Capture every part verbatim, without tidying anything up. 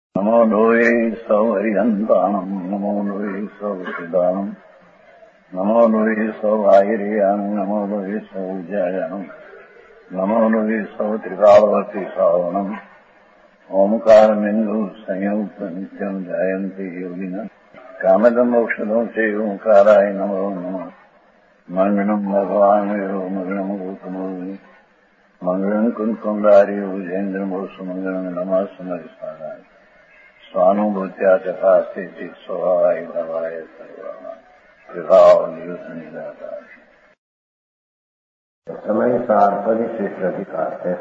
नमो लोये सौहरिहन्ताणम् नमो लोये सौसिदानम् नमो लोये सौभागिर्यानम् नमो लोये सौज्यायानम् नमो लोये सौत्रिकालवती सावनम् ओंकारमिन्दु संयुक्त नित्यम् जायन्ति योगिनः कामदम् औषधम् च ओंकाराय नमो नमः मङ्गलम् भगवान् विरो मङ्गलम् गौतमोऽग्नि मङ्गलम् कुन्कुण्डारि भुजेन्द्रमोसु मङ्गलम् नमः समरिसाराय स्वानुभूत्या चकास्ते स्वभावाय भवाय सर्वाः विभाव निदाता समय सार परिशिष्ट अधिकार है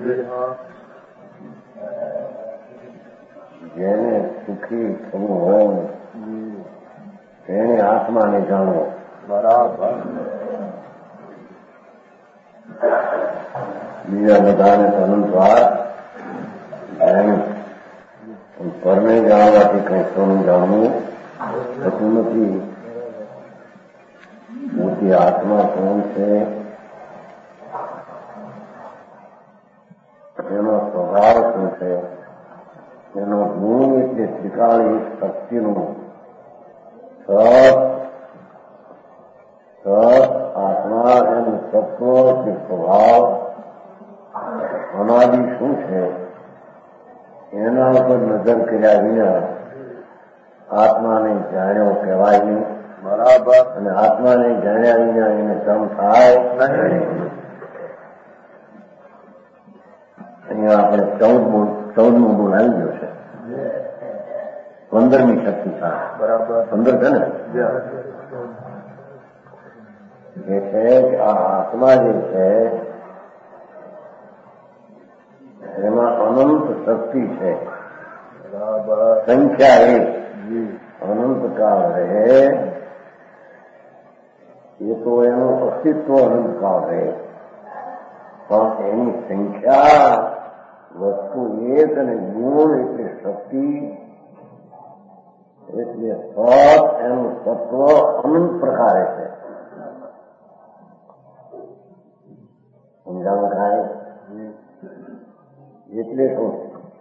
જેને સુખી થવું હોય તેને આત્માને જાણવો. બરાબર. બીજા બધાને અનંતવાર જાણ્યું પરને જાણવાથી કંઈ સોનું જાણવું થતું નથી. મોટી આત્મા કોણ છે, એનો સ્વભાવ શું છે, એનો ગુણ એટલે ત્રિકાળી શક્તિનું સત સત આત્મા એનું તત્વ કે સ્વભાવ અનાદિ શું છે એના ઉપર નજર કર્યા વિના આત્માને જાણ્યો કહેવાય નહીં. બરાબર. અને આત્માને જાણ્યા વિના એને જમ થાય નહીં. અહીંયા આપણે ચૌદમું ચૌદમું ગુણ આવી ગયો છે. પંદરમી શક્તિ થાય. બરાબર. પંદર છે ને એ છે કે આ આત્મા જે છે એમાં અનંત શક્તિ છે. સંખ્યા એક અનંત કાળ રહે એ તો એનું અસ્તિત્વ અનંત કાળ રહે, પણ એની સંખ્યા વસ્તુ એક અને ગુણ એટલે શક્તિ એટલે સત એનું તત્વ અનંત પ્રકારે છે. સમજાવું થાય એટલે શું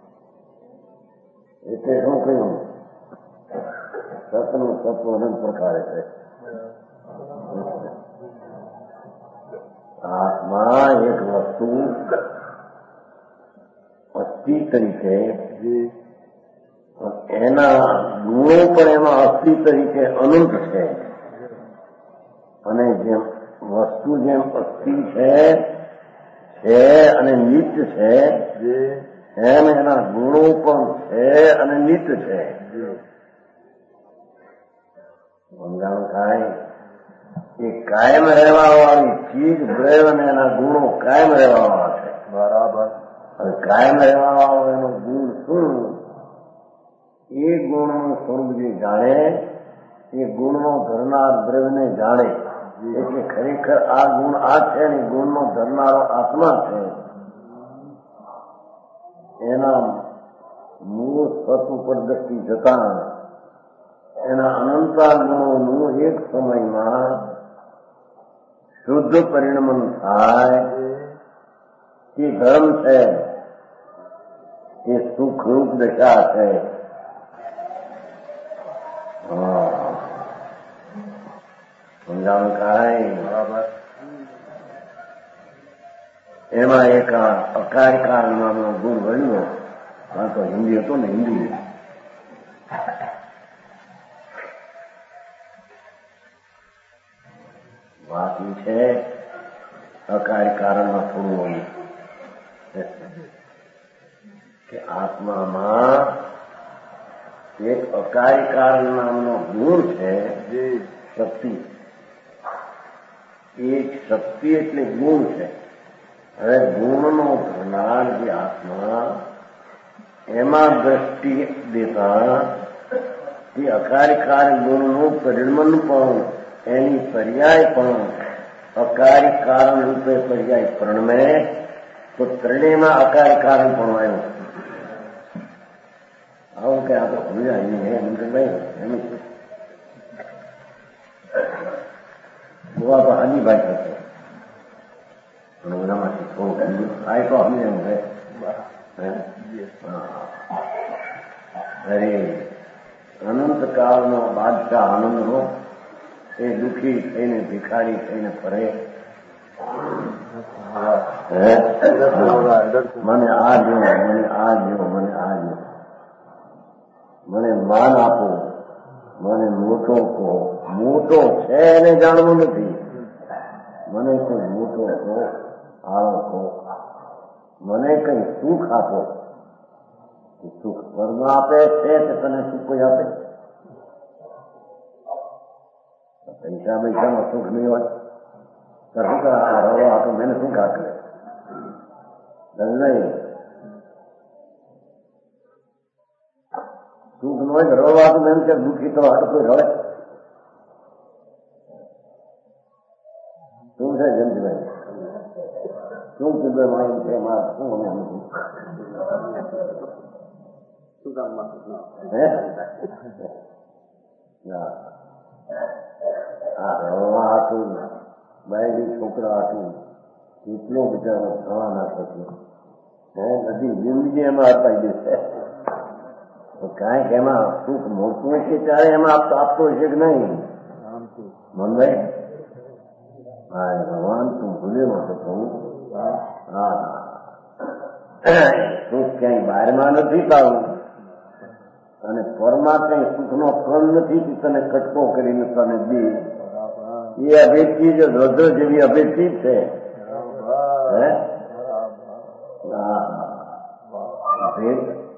એટલે શું કહ્યું? સતનું તત્વ અનંત પ્રકારે છે. આત્મા એક વસ્તુ અસ્થિ તરીકે એના ગુણો પણ એમાં અસ્થિ તરીકે અનંત છે. અને જેમ વસ્તુ જેમ અસ્થિ છે છે અને નિત્ય છે એમ એના ગુણો પણ છે અને નિત્ય છે. સમજાણું થાય? એ કાયમ રહેવા વાળી ચીજ દ્રવ્ય અને એના ગુણો કાયમ રહેવા વાળા છે. બરાબર. હવે કાયમ રહેવા વાળો એનો ગુણ શું? એ ગુણનું સ્વરૂપ જે જાણે એ ગુણનો ધરનાર દ્રવ્યને જાણે. એટલે ખરેખર આ ગુણ આ છે ને ગુણનો ધરનારો આત્મા છે. એના મૂળ સત ઉપર દ્રષ્ટિ જતા એના અનંતા ગુણોનું એક સમયમાં શુદ્ધ પરિણમન થાય. એ ધર્મ છે, એ સુખરૂપ દશા છે. સમજાણું કાંઈ? બરાબર. એમાં એક અકારકાર નામનો ગુણ બન્યો. આ તો હિન્દી હતો ને, હિન્દી વાત છે. અકારી કારણમાં થોડું હોય કે આત્મામાં એક અકારી કારણ નામનો ગુણ છે, શક્તિ. એક શક્તિ એટલે ગુણ છે. હવે ગુણનો ધરનાર જે આત્મા એમાં દ્રષ્ટિ દેતા તે અકારિકાર ગુણનું પરિણમન પણ એની પર્યાય પણ અકારી કારણ રૂપે પર્યાય પ્રણમે તો ત્રણેયમાં અકારી કારણ પણ આવ્યું. આવું કે આપણે સમજાય નહીં મંત્રભાઈ એમ ગોવા તો હાજીભાઈ થશે પણ ઓલામાંથી થોડુંક આ તો અમે એમ છે. અરે અનંત કાળનો બાદશાહ આનંદનો એ દુઃખી થઈને ભિખારી થઈને ફરે. મને આ દો, મને આ દો, મને આ દો, મને માન આપો, મને મોટો કહો. મોટો છે એને જાણવું નથી. મને કોઈ મોટો કહો, આવો કહો. મને કઈ સુખ આપો. સુખ સ્વર્ગ આપે છે કે તને સુખ કોઈ આપે? પૈસા પૈસામાં સુખ નહીં હોય તો શું કરા રહો આ તો મેને શું કાક નહીં. સુખ ન હોય તો રવા તો મેં કે દુઃખી તો હાટ કોઈ રહે શું છે જંતુભાઈ? શું કીધું મારી છે મારે શું મને શું કામમાં હે આ રવા હતું બાયડી છોકરા હતું કેટલો બિચારો થવાના થશે. હે બધી જિંદગી એમાં અપાઈ દેશે. કાંઈક એમાં સુખ મોટું છે ત્યારે એમાં આપતો આપતો છે કે નહીં મનભાઈ? હા ભગવાન તું ભૂલ્યો નતો કહું. હા સુખ ક્યાંય બહારમાં નથી પાવું અને પરમાં કઈ સુખનો કણ નથી કે તને કટકો કરીને તને દે. એ અભેદથી જ રોધો જેવી અભેદથી છે. હે ભેદ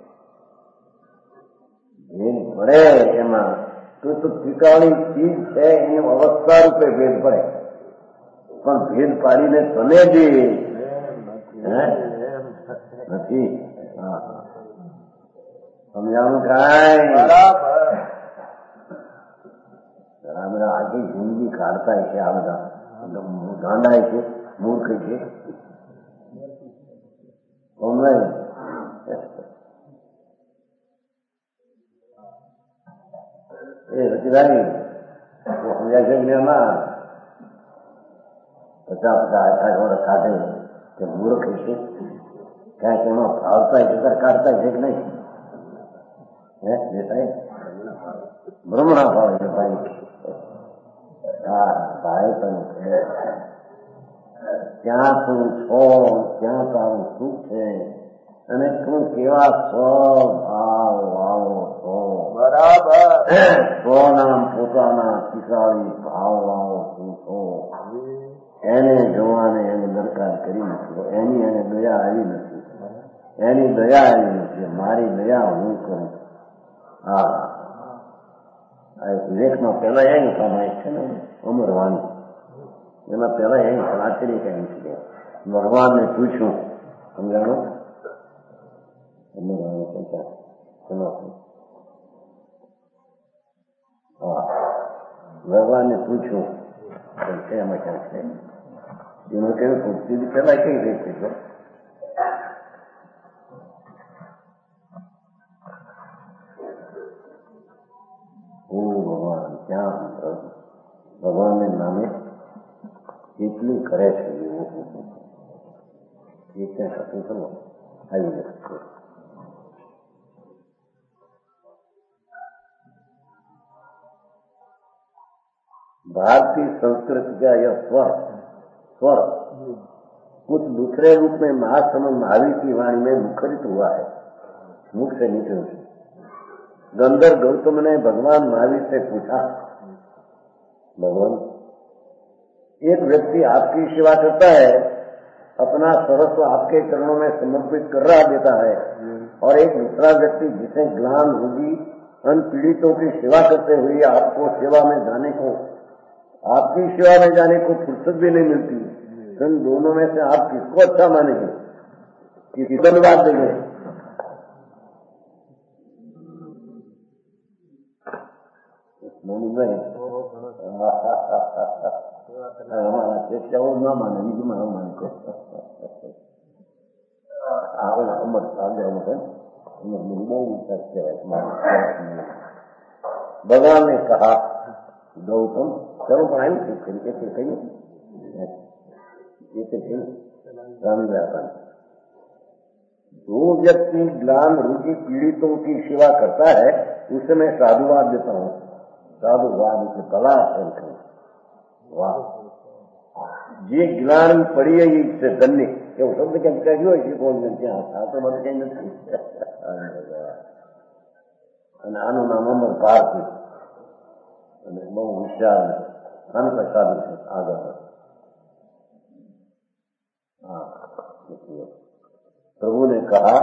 ભેદ પડે એમાં તો તો ઠીકાણી ચીજ છે એની અવસ્થા રૂપે ભેદ પડે પણ ભેદ પાડીને તને દે નથી. હા સમજાવું કાંઈ આ બધા આખી જિંદગી કાઢતા છે. આ બધા ગાંડા છે, મૂર્ખ છે. એ રતિભાઈ સમજાય છે કે એમાં પચાસ પચાસ આઠ વર્ષ કાઢે કે મૂર્ખ છે ક્યાંક એમાં ફાવતા છે કાઢતા છે કે નહીં? હે દેસાઈ બ્રહ્મણા ફાવે છે ભાઈ. હા ભાઈ પણ છે ત્યાં તું છો ત્યાં તારું સુખ છે અને તું કેવા સ્વભાવ વાળો છો. બરાબર સ્વનામ પોતાના શીખાડી ભાવ વાળો તું છો. એને જોવાને એને દરકાર કરી નથી. એની એને દયા આવી નથી. એની દયા આવી નથી. મારી દયા હું કરું. હા વિવેકમાં પેલા એની કમાય છે ને અમરવાની એમાં પેલા એની આચરી કઈ છે. ભગવાનને પૂછ્યું સમજાણો અમરવાની સંખ્યા હા ભગવાનને પૂછ્યું છે એમાં ક્યાં છે એમાં કેવું પૂછતી પેલા કઈ રીતે છે? ભગવાન ક્યાં ભગવાનને નામે કેટલું કરે છે એ ક્યાં થતું ચલો આવી જશે. भारतीय संस्कृति का यह स्वर स्वर कुछ दूसरे रूप में महासमन महावीर की वाणी में मुखरित हुआ है. मुख से निकल गंधर्व गौतम ने भगवान महावीर से पूछा भगवान एक व्यक्ति आपकी सेवा करता है अपना सर्वस्व आपके चरणों में समर्पित कर रहा देता है और एक दूसरा व्यक्ति जिसे ग्लान रोगी अन पीड़ितों की सेवा करते हुए आपको सेवा में जाने को आपकी सेवा में जाने को फुर्सत भी नहीं मिलती. इन दोनों में से आप किसको अच्छा मानेंगे? किसी धन्यवाद देंगे? ભાઈ ન માને બીજું માં માને આપણે અમર સાંજે અમર બહુ વિચાર કહેવાય. ભગવાન ને કહા ગૌતમ ચલો પણ આવ્યું છે કરી એટલે કહીએ એટલે કહ્યું રામદાસ जो व्यक्ति ग्लान रोगी पीड़ितों की सेवा करता है उसे मैं साधुवाद देता हूँ। साधुवाद से भला है। वाह, ये ग्लान पड़ी है इससे धन्य કે શબ્દ કેમ કહ્યો છે કોઈ નથી આ તો મને કઈ નથી. અને આનું નામ અમર ભારતી અને બહુ વિશાળ અંત સાધુ છે આગળ. हाँ, प्रभु ने कहा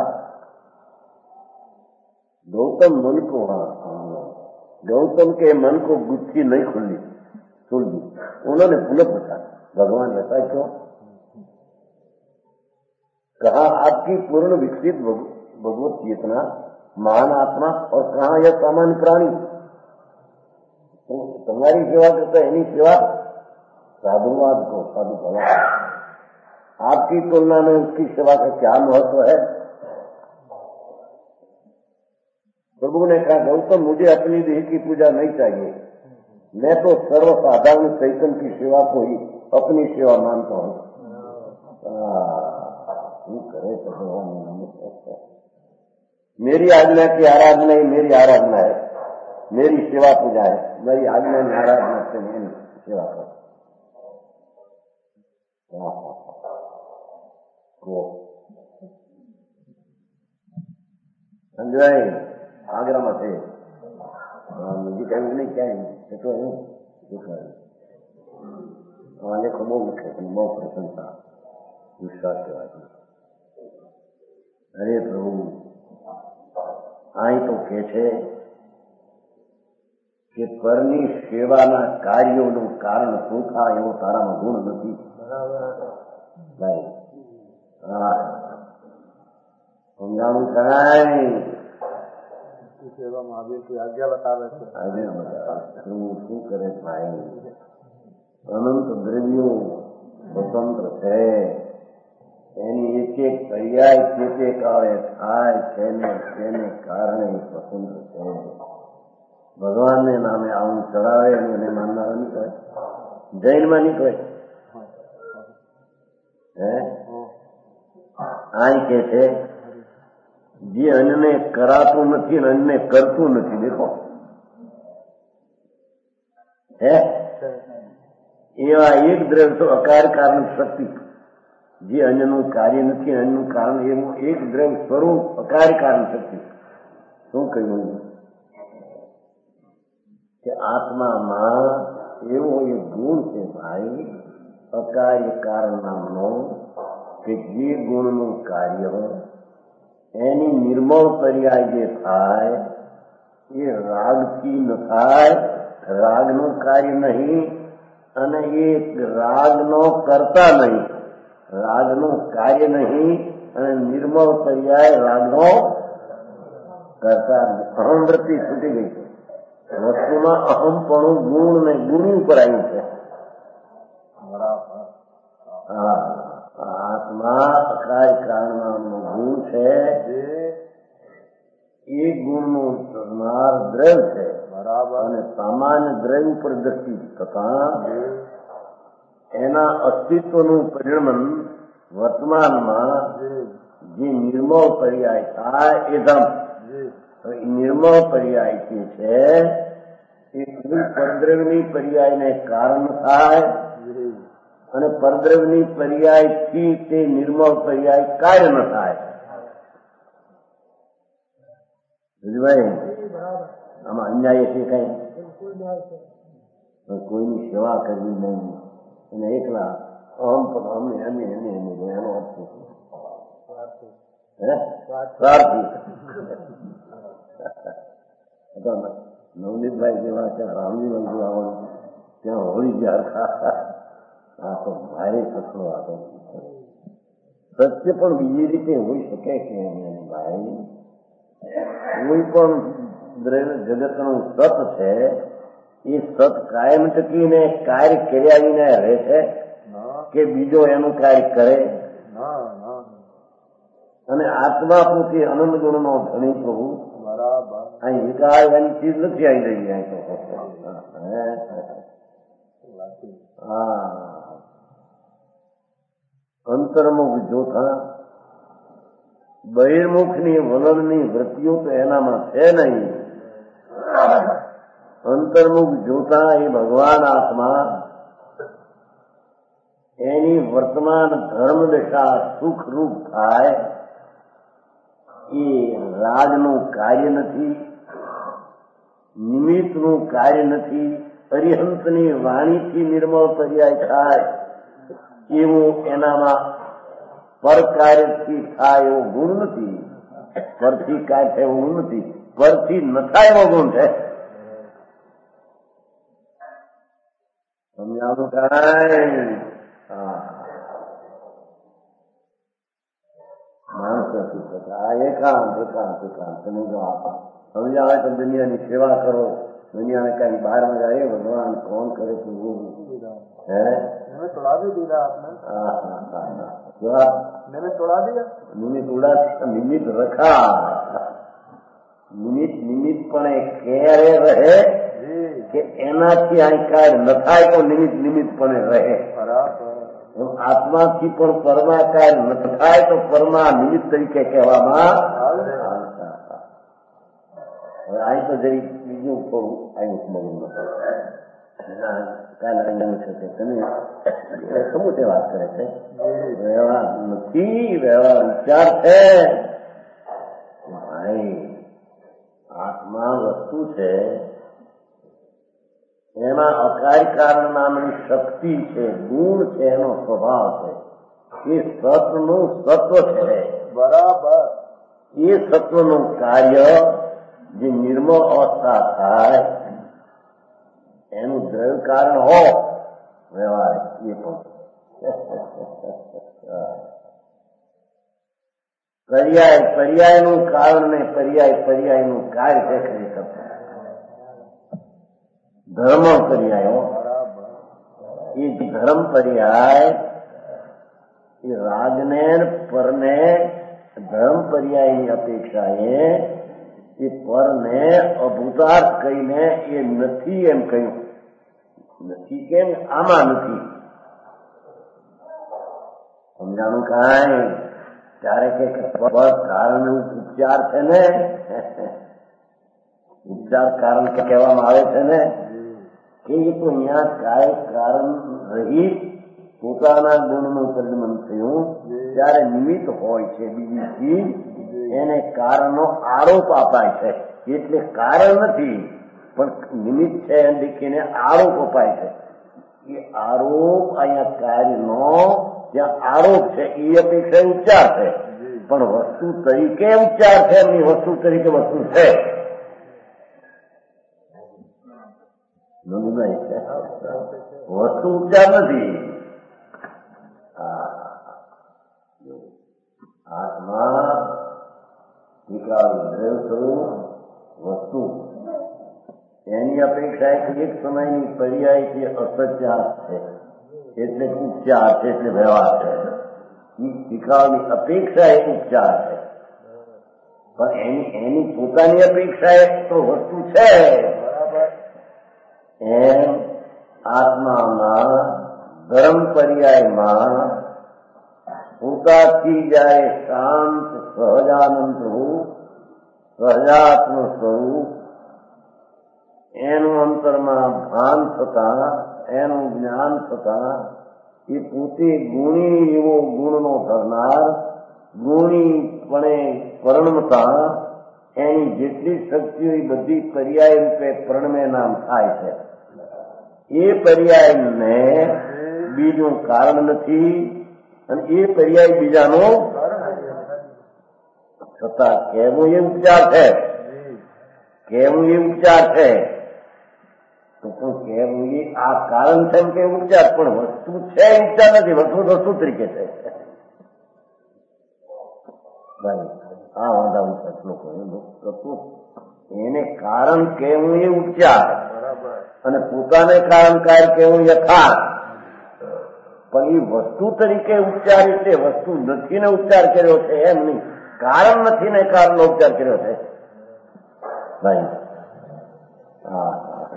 गौतम मन को, गौतम के मन को गुत्थी नहीं खुली सुलझी. उन्होंने पुनः पूछा भगवान ऐसा क्यों? कहा आपकी पूर्ण विकसित भगवत चेतना, महान आत्मा और कहा यह सामान्य प्राणी. तुम्हारी सेवा करता है नहीं सेवा साधुवाद को साधु भला. आपकी तुलना में उसकी सेवा का क्या महत्व है? प्रभु ने कहा गौतम मुझे अपनी देह की पूजा नहीं चाहिए. मैं तो सर्वसाधारण चैतन्य की सेवा को ही अपनी सेवा मानता हूँ. करे तो भगवान मेरी आज्ञा की आराधना ही मेरी आराधना है, मेरी सेवा पूजा है. मेरी आज्ञा में आराधना से मेरी सेवा कर संजय आगरा में थे मुझे कहीं नहीं क्या है तो वहां देखो बहुत लिखे बहुत प्रसन्नता विश्वास के बाद. अरे प्रभु आई तो के छे કે પરની સેવાના કાર્યોનું કારણ સુખા એવો તારામાં ગુણ નથી. ભાઈ હા સમજાણું કરાય સેવામાં આવી આજ્ઞા બતાવે છે. આજ્ઞા બતાવે શું શું કરે ભાઈ? અનંત દ્રવ્યો સ્વતંત્ર છે. એની એક એક પર્યાય તે તે કાળે થાય છે ને તેને કારણે સ્વતંત્ર છે. ભગવાન ને નામે આવું ચડાવે અને એને માનનારા નીકળે, જૈનમાં નીકળે. હે આ કે છે જે અન્યને કરાતું નથી અને અન્યને કરતું નથી. દેખો હે એવા એક દ્રવ્ય તો અકાર કારણ શક્તિ, જે અન્યનું કાર્ય નથી અન્યનું કારણ એવું એક દ્રવ્ય સ્વરૂપ અકાર કારણ શક્તિ. શું કહ્યું કે આત્મામાં એવો એક ગુણ છે ભાઈ અકાર્ય કારણ નામનો કે જે ગુણનું કાર્ય એની નિર્મળ પર્યાય જે થાય એ રાગથી ન થાય, રાગનું કાર્ય નહીં અને એ રાગનો કરતા નહીં, રાગનું કાર્ય નહીં અને નિર્મળ પર્યાય રાગનો કરતા નહીં. અહમ વૃત્તિ છૂટી ગઈ છે. વસ્તુમાં અહમપણું ગુણ ને ગુણી ઉપર આવ્યું છે. હા આત્મા અકાય કારણનો ગુણ છે. એ ગુણનું માર દ્રવ્ય છે બરાબર. અને સામાન્ય દ્રવ્ય ઉપર દ્રષ્ટિ થતા એના અસ્તિત્વનું પરિણમન વર્તમાનમાં જે નિર્મળ પર્યાય થાય એ ધમ નિર્મળ પર્યાય જે છે એ કુલ પરદ્રવ્યની પર્યાયને કારણ થાય અને પરદ્રવ્યની પર્યાયથી તે નિર્મળ પર્યાય કાર્ય ન થાય. ભાઈ આમાં અન્યાય છે કઈ? કોઈની સેવા કરવી નહીં અને એકલા અહમ પણ અમને અમે એને એને એનો અર્થ સ્વાર્થી. નવનીતભાઈ જેવા ત્યાં રામજી મંદિર આવવાનું ત્યાં હોળી જ્યાં આ તો ભારે કથળો હતો. સત્ય પણ બીજી રીતે હોઈ શકે કે ભાઈ કોઈ પણ દ્રવ્ય જગતનું સત છે એ સત કાયમ ટકીને કાર્ય કર્યા વિના રહે છે કે બીજો એનું કાર્ય કરે? અને આત્મા પોતે આનંદ ગુણનો ધણી પ્રભુ અહીં વિકાર એની ચીજ નથી આવી રહી. હા અંતર્મુખ જોતા બહિર્મુખની વલણની વૃત્તિઓ તો એનામાં છે નહીં. અંતર્મુખ જોતા એ ભગવાન આત્મા એની વર્તમાન ધર્મ દશા સુખરૂપ થાય એ રાજનું કાર્ય નથી, નિમિત્તનું કાર્ય નથી. અરિહંતની વાણીથી નિર્મળ પર્યાય થાય એવું એનામાં પર કાર્યથી થાય એવો ગુણ નથી. પરથી કાર્ય થાય એવો ગુણ નથી, પરથી ન થાય એવો ગુણ છે. સમજાવું કાંઈ? માણસ નથી થતા. આ એકાંત એકાંત એકાંત તમે જો આપો સમજાવે તો દુનિયાની સેવા કરો. દુનિયાને કઈ બહાર માં જાય ભગવાન કોણ કરે છે હે તોડા દીધા આપને. હા હા હા मैंने तोड़ा दिया. निमित उड़ा निमित रखा. निमित निमित પણ એ ક્યારે રહે કે એનાથી અહીં કાંઈ ન થાય તો નિમિત્ત નિમિત્ત પણ રહે. આત્માથી પણ પરમાકાર ન થાય તો પરમા નિમિત્ત તરીકે કહેવામાં. હવે અહીં તો જરી બીજું થોડું અહીં મગજમાં કાંઈ છે કે તમે સમૂહ વાત કરે છે. વ્યવહાર નથી, વ્યવહાર વિચાર છે. ભાઈ આત્મા વસ્તુ છે, એમાં અકાર્ય કારણ નામની શક્તિ છે, ગુણ છે, એનો સ્વભાવ છે. એ સત્વનું સત્વ છે. બરાબર. એ સત્વનું કાર્ય જે નિર્મળ અવસ્થા થાય એનું દ્રવ્ય કારણ હો વ્યવહાર એ પણ પર્યાય પર્યાયનું કારણ ને પર્યાય પર્યાયનું કાર્ય છે. કરી શકતા ધર્મ પર્યાયો એ ધર્મ પર્યાય એ રાજને પરને ધર્મ પર્યાયની અપેક્ષાએ એ પરને અભૂતાર્થ કહીને એ નથી એમ કહ્યું. નથી કેમ? આમાં નથી. સમજાણું કાંઈ? ત્યારે કે કારણ ઉપચાર છે ને, ઉપચાર કારણ કહેવામાં આવે છે ને કે એ તો અહીંયા કાંઈ કારણ રહિત પોતાના ગુણનું પરિણમન થયું ત્યારે નિમિત્ત હોય છે. બીજી ચીજ એને કારણનો આરોપ અપાય છે. એટલે કારણ નથી પણ નિમિત્ત છે એમ દેખીને આરોપ અપાય છે. એ આરોપ અહીંયા કાર્યનો જ્યાં આરોપ છે એ અપેક્ષા ઉપચાર છે, પણ વસ્તુ તરીકે ઉપચાર છે એમની વસ્તુ તરીકે વસ્તુ છે. વસ્તુ ઉપચાર નથી. આત્મા દ્રવ્ય સ્વરૂપ વસ્તુ એની અપેક્ષા એક સમયની પર્યાય છે અસત્યાર છે એટલે ઉપચાર છે, એટલે વ્યવહાર છે. શીખવાની અપેક્ષા એ ઉપચાર છે, પણ એની એની પોતાની અપેક્ષા એ તો વસ્તુ છે. એમ આત્માના ધર્મ પર્યાયમાં પોતાથી જયારે શાંત સહજાનંદ રૂપ સહજાત્મ સ્વરૂપ એનું અંતરમાં ભાન થતા એનું જ્ઞાન થતા એ પોતે ગુણી એવો ગુણનો ધરનાર ગુણીપણે પરણમતા એની જેટલી શક્તિઓ એ બધી પર્યાય રૂપે પરણમે નામ થાય છે. એ પર્યાયને બીજું કારણ નથી અને એ પર્યાય બીજાનો છતાં કેવું એ ઉપચાર છે, કેવું એ ઉપચાર છે. તો પણ કેવું એ આ કારણ છે કે ઉપચાર, પણ વસ્તુ છે ઉપચાર નથી. વસ્તુ વસ્તુ તરીકે છે. ભાઈ આ વાંધા હું પ્રશ્નો કરું એને કારણ કેવું એ ઉપચાર અને પોતાને કારણ કાર્ય કેવું યથાર્થ. પણ એ વસ્તુ તરીકે ઉપચાર એટલે વસ્તુ નથી ને ઉપચાર કર્યો છે એમ નહીં, કારણ નથી ને કારણનો ઉપચાર કર્યો છે. ભાઈ હા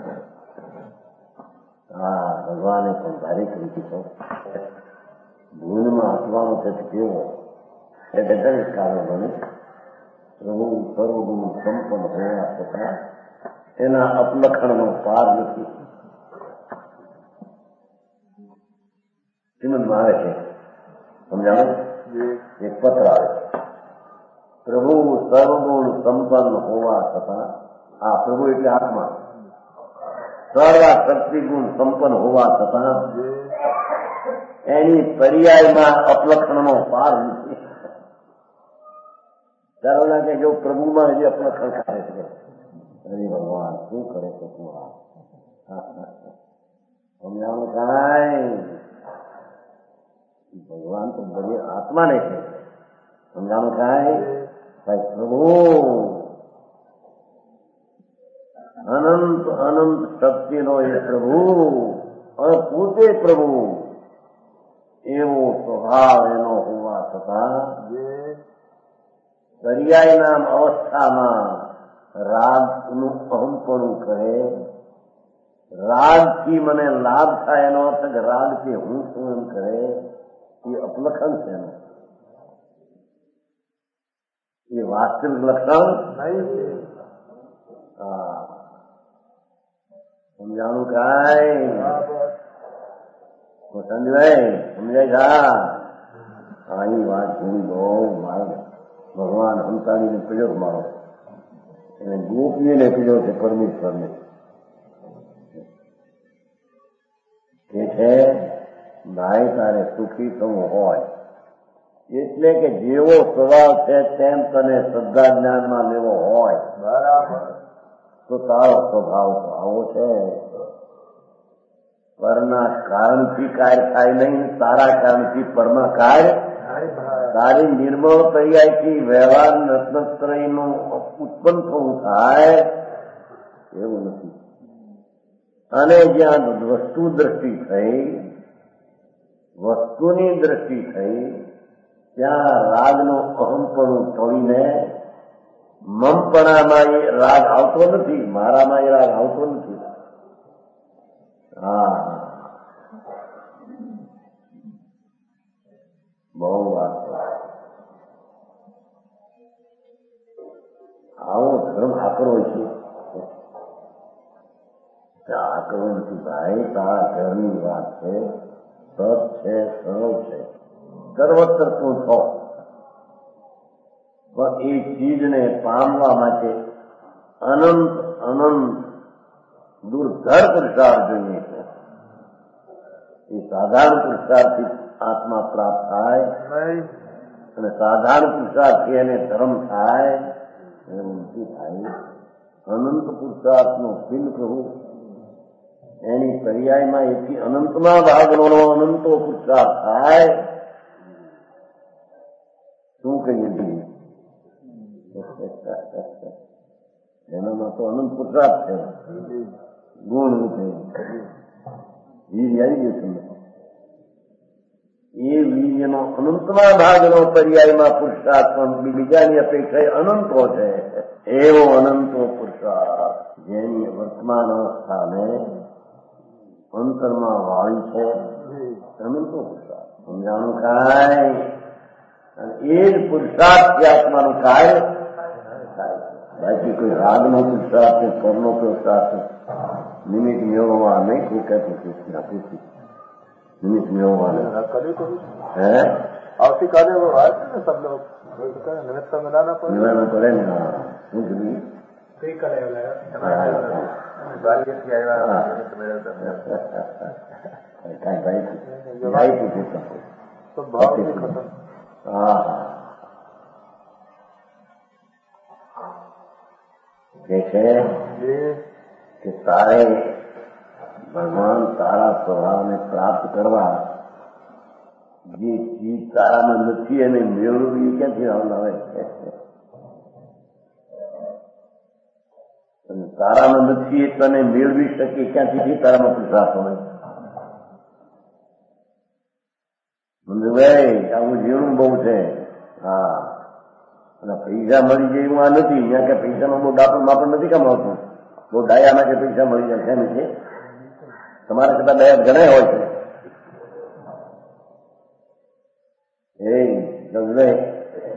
હા ભગવાને પણ ધારી કરી દીધો ભૂલમાં આત્માનો છે કેવો એટલે દરેક કારણ બને પ્રભુ સર્વગુણ સંપન્ન હોવા છતાં એના અપલખણનો પાર નથી. શ્રીમદમાં આવે છે, સમજાણું? એક પત્ર આવે, પ્રભુ સર્વગુણ સંપન્ન હોવા છતાં, આ પ્રભુ એટલે આત્મા, સર્વ શક્તિ ગુણ સંપન્ન હોવા છતાં એની પર્યાયમાં અપલખણનો પાર નથી. ચાલો ના કે જો પ્રભુમાં હજી અપલખણ કરે છે, અરે ભગવાન શું કરે છે તું? આ સમજાણું કાંઈ? ભગવાન તો બધી આત્માને છે, સમજાણું કાંઈ? ભાઈ પ્રભુ અનંત અનંત શક્તિનો એ પ્રભુ અને પોતે પ્રભુ એવો સ્વભાવ એનો હોવા છતાં પર્યાયના અવસ્થામાં રાગનું અહંપણું કરે. રાગથી મને લાભ થાય એનો અર્થ કે રાગથી હું શું એમ કરે, એ અપલખણ છે એનું. એ વાસ્તવિક લક્ષણ નહીં. હા, સમજાણું કાંઈ? સંજયભાઈ સમજાય જા? આની વાત ઘણી બહુ મારે ભગવાન હંતાડીને પીડ્યો મારો, એને ગોપીને પીડ્યો છે પરમેશ્વરને. કે છે ભાઈ તારે સુખી થવું હોય એટલે કે જેવો સ્વભાવ છે તેમ તને શ્રદ્ધા જ્ઞાનમાં લેવો હોય, બરાબર, તો તારો સ્વભાવ તો આવો છે. પરના કારણથી કાર્ય થાય નહીં, તારા કારણથી પરમાં કાર્ય. તારી નિર્મળ પર્યાયથી વ્યવહાર રત્નત્રયનું ઉત્પન્ન થવું થાય એવું નથી. અને જ્યાં વસ્તુ દ્રષ્ટિ થઈ, વસ્તુની દ્રષ્ટિ થઈ, ત્યાં રાગનો અહંપણું છોડીને મમપણામાં એ રાગ આવતો નથી, મારામાં એ રાગ આવતો નથી. હા, બહુ વાત. આવો ધર્મ આકરો છે, આકરો નથી ભાઈ. તારા ઘરની વાત છે, સત છે, સરળ છે, સર્વત્ર તું છો. પણ એ ચીજને પામવા માટે અનંત અનંત દુર્ધર પુરુષાર્થ જોઈએ છે. એ સાધારણ પુરુષાર્થથી આત્મા પ્રાપ્ત થાય અને સાધારણ પુરુષાર્થથી એને ધર્મ થાય એવું નથી થાય. અનંત પુરુષાર્થનું ફીલ કરવું, એની પર્યાયમાં એથી અનંતમાં ભાગનો અનંતો પુરુષાર્થ થાય. શું કહીએ છીએ? એનામાં તો અનંત પુરુષાર્થ છે, ગુણ રૂપે વીર્ય આવી ગયું છે. એ વીર્યનો અનંતમાં ભાગનો પર્યાયમાં પુરુષાર્થ પણ બીજાની અપેક્ષા અનંતો છે. એવો અનંતો પુરુષાર્થ જેની વર્તમાન અવસ્થાને અંતરમાં વાળી છે, અનંતો પુરુષાર્થ. સમજાણું કાંઈ? અને એ જ પુરુષાર્થથી આત્માનું કાર્ય થાય. બાકી કોઈ રાગનો પુરુષાર્થ છે, પરનો પુરુષાર્થ છે, નિમિત્ત મેળવવા નહીં. કોઈ કહેતું પૂછી નિમિત્ત મેળવવા હે આવતીકાલે આવે છે ને સબ લોગ નિમિત્ત મિલાના પડે મિલાના પડે ને. હા, શું કીધું? ગઈકાલે હા, કે છે કે તારે ભગવાન તારા સ્વભાવને પ્રાપ્ત કરવા જે ચીજ તારામાં નથી એને મેળવવી ક્યાંથી આવે? તારામાં નથી એ તને મેળવી શકે ક્યાંથી? તારામાં પુરુષાર્થ હોય. ભાઈ આવું જીવનું બહુ છે. હા, અને પૈસા મળી જાય એવું આ નથી. અહીંયા કે પૈસાનો બહુ ડાપણ માપણ નથી કમાવતું. બહુ ડાયામાં કે પૈસા મળી જાય છે નથી. તમારા કરતા દયા ઘણા હોય છે. એ ગજવે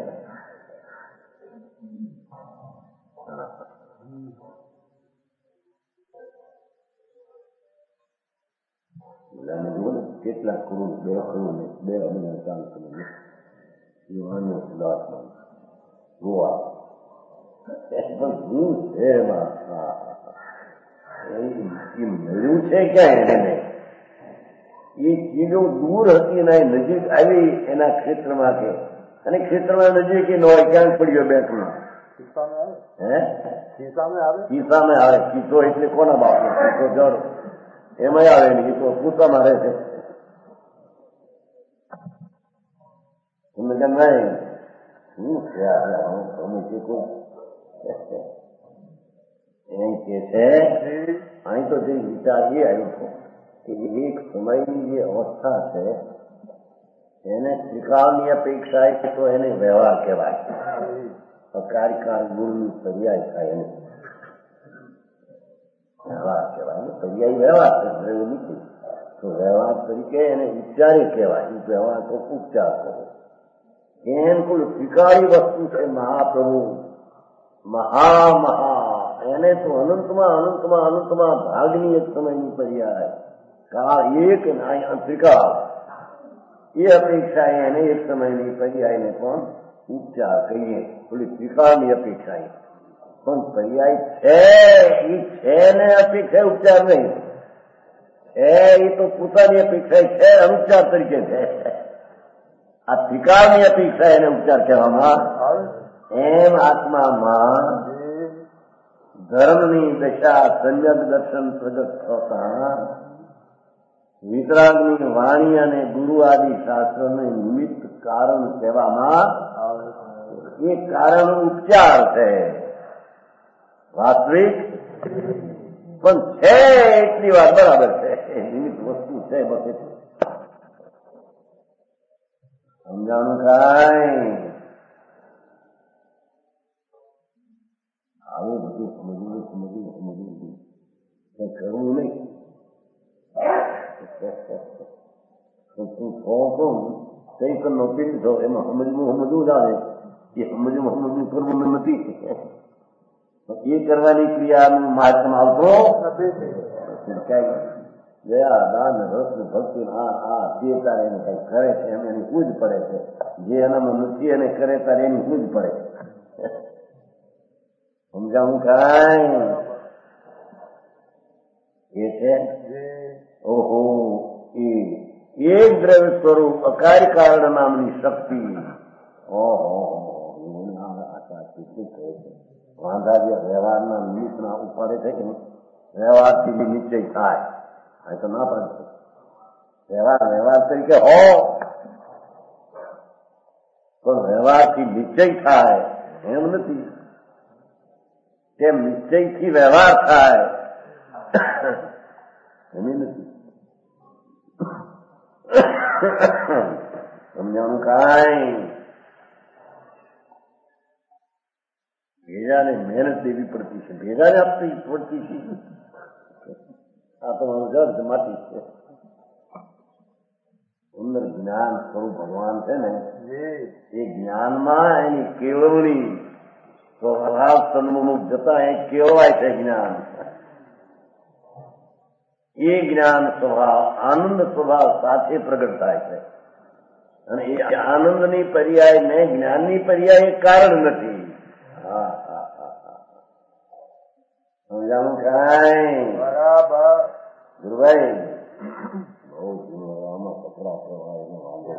એટલે જુઓ ને કેટલા કરોડ, બે કરોડ બે અબીના કામ કરે યુવાનો સુધાર્થમાં ગોવા શું છે એમાં મળ્યું છે ક્યાં એને એ ચીજો દૂર હતી ને નજીક આવી એના ક્ષેત્રમાં કે અને ક્ષેત્રમાં નજીક ન હોય ક્યાંક પડ્યો બેંકમાં હે ખિસ્સામાં આવે. ખિસ્સો એટલે કોના બાપનો ખિસ્સો જળ એમાં આવે ને એ તો પૂછવામાં રહે છે. તમને કેમ નહીં શું છે અમે કે કોઈ એમ કે છે અહીં તો જે વિચાર એ આવ્યો હતો કે એક સમયની જે અવસ્થા છે એને ત્રિકાળની અપેક્ષા છે તો એને વ્યવહાર કહેવાય. અકારકાર ગુણની પર્યાય થાય એને વ્યવહાર કહેવાય. પર્યાય વ્યવહાર છે એવું નથી તો વ્યવહાર તરીકે એને ઉપચારી કહેવાય. વ્યવહાર તો ઉપચાર કરો એમ કોઈ ત્રિકાળી વસ્તુ છે મહાપ્રભુ મહા મહા એને તો અનંતમાં અનંતમાં અનંતમાં ભાગની એક સમયની પર્યાય કાળ એક ત્રિકાળ એ અપેક્ષા એને એક સમયની પર્યાયને પણ ઉપચાર કહીએ. થોડી ત્રિકાળની અપેક્ષા પણ પર્યાય છે એ છે ને અપેક્ષા ઉપચાર નહીં છે એ તો પોતાની અપેક્ષા છે અનુપચાર તરીકે છે. આ ત્રિકાળની અપેક્ષા એને ઉપચાર કહેવામાં એમ આત્મામાં ધર્મની દશા સંયમ દર્શન પ્રગટ થતા વિતરાગની વાણી અને ગુરુ આદિ શાસ્ત્રને નિમિત્ત કારણ કહેવામાં એ કારણ ઉપચાર છે. વાસ્તવિક પણ છે એટલી વાત બરાબર છે નિમિત્ત વસ્તુ છે બસ એટલું સમજાણું કાંઈ આવું બધું સમજવું સમજવું સમજવું કઈ કરવું નહીં. તું છો છો કઈ કરનો પિંડ છો એમાં સમજવું સમજવું જ આવે એ સમજવું સમજવું કરવું નથી. એ કરવાની ક્રિયાનું માર્ગમાં આવતો દયા દાન રસ ભક્તિ આ આ તે તારે એને કઈ કરે છે એમ એની પૂજ પડે છે. જે એનામાં નથી એને કરે તારે એની પૂજ પડે. સમજાવું કાંઈ એ છે. ઓહો એ એક દ્રવ્ય સ્વરૂપ અકાર્ય કારણ નામની શક્તિ ઓહો આશા કેટલું કહે છે. વાંધા જે વ્યવહારના નિમિત્તના ઉપાડે છે કે વ્યવહારથી નિશ્ચય થાય આ તો ના પડે. વ્યવહાર વ્યવહાર તરીકે હો પણ વ્યવહારથી નિશ્ચય થાય એમ નથી. તેમ નિશ્ચયથી વ્યવહાર થાય એમ નથી. સમજાણું કાંઈ ભેજાને મહેનત દેવી પડતી છે. ભેજાને આપવી પડતી છે. આ તો મારું જળ છે માટી છે. અંદર જ્ઞાન સ્વરૂપ ભગવાન છે ને એ જ્ઞાનમાં એની કેળવણી સ્વભાવ સન્મુખ જતા એ કેળવાય છે જ્ઞાન. એ જ્ઞાન સ્વભાવ આનંદ સ્વભાવ સાથે પ્રગટ થાય છે અને એ આનંદની પર્યાય ને જ્ઞાનની પર્યાય કારણ નથી. હા હા હા હા સમજાણું કાંઈ બરાબર ગુરુભાઈ બહુ આમાં કપડા કહેવાય વાંધો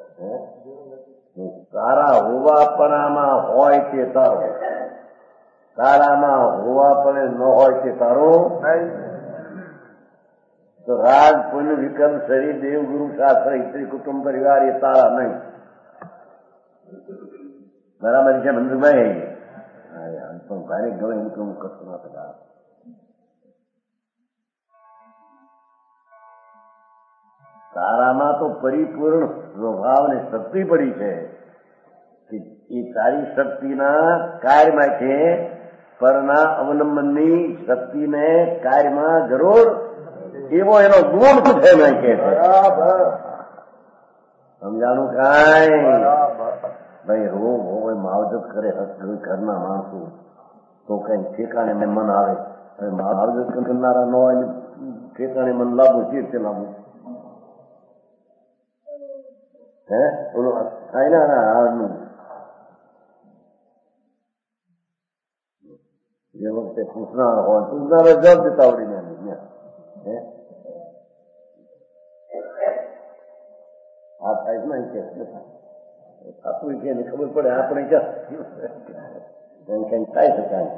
તારા હોવાપણામાં હોય તે તારો તારામાં હોવાપણે ન હોય તે તારો તો રાજ પુણ્ય વિક્રમ શરીર દેવ ગુરુ શાસ્ત્ર સ્ત્રી કુટુંબ પરિવાર એ તારા નહીં. બરાબર છે બંધુભાઈ? પણ ભારે ગમે એમ કરતો ના થતા. તારામાં તો પરિપૂર્ણ સ્વભાવ ને શક્તિ પડી છે કે એ તારી શક્તિના કાર્યમાં છે પરના અવલંબનની શક્તિને કાર્યમાં જરૂર એવો એનો ગુણ છે મેં કે છે. સમજાણું કાંઈ ભાઈ રોગ હોય માવજત કરે ઘરના માણસો તો કઈ ઠેકાણે મન આવે. હવે માવજત કરનારા ન હોય ઠેકાણે મન લાવવું છે તે લાવવું હે ઓલો થાય ને હારનું એ વખતે પૂછનાર હોય પૂછનારા જવાબ દેતા આવડીને હે આ થાય ને કે આપણું કે ખબર પડે આપણે ક્યાં કઈ થાય શકાય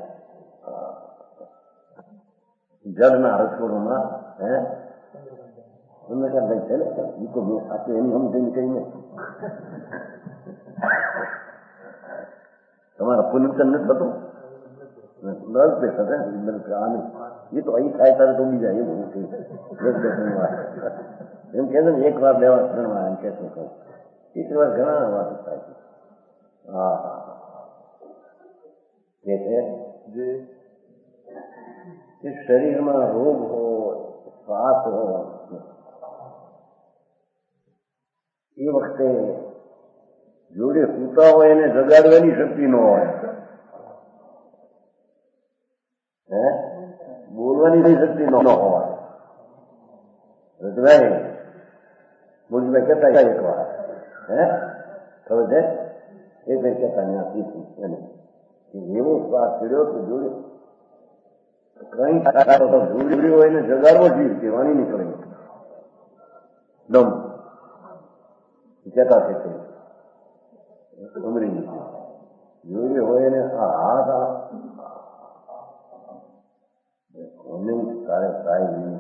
જળના રસોડોમાં હે તમને ક્યાં ભાઈ છે ને એ તો આપણે એની સમજણ કહીને તમારા પુનર્ચન નથી થતું એ તો અહીં થાય તારે તો બીજા એવું એમ કે એક વાર બે વાર ત્રણ વાર એમ કે એક વાર ઘણા વાત થાય છે. હા હા કે છે શરીરમાં રોગ હોય શ્વાસ હોય એ વખતે જોડે સૂતા હોય એને જગાડવાની શક્તિ ન હોય હે બોલવાની શક્તિ ન હોય રજવાય બોલભાઈ કહેતા એક વાર હે ખબર છે એ કઈ કહેતા ત્યાંથી એને એવો શ્વાસ ચડ્યો તો જોડે કઈ જોડી હોય ને જગાડવો જોઈએ કહેવાની નીકળે દમ કહેતા છે અમરી જોડે હોય ને આ હાથ આ તારે સાહેબ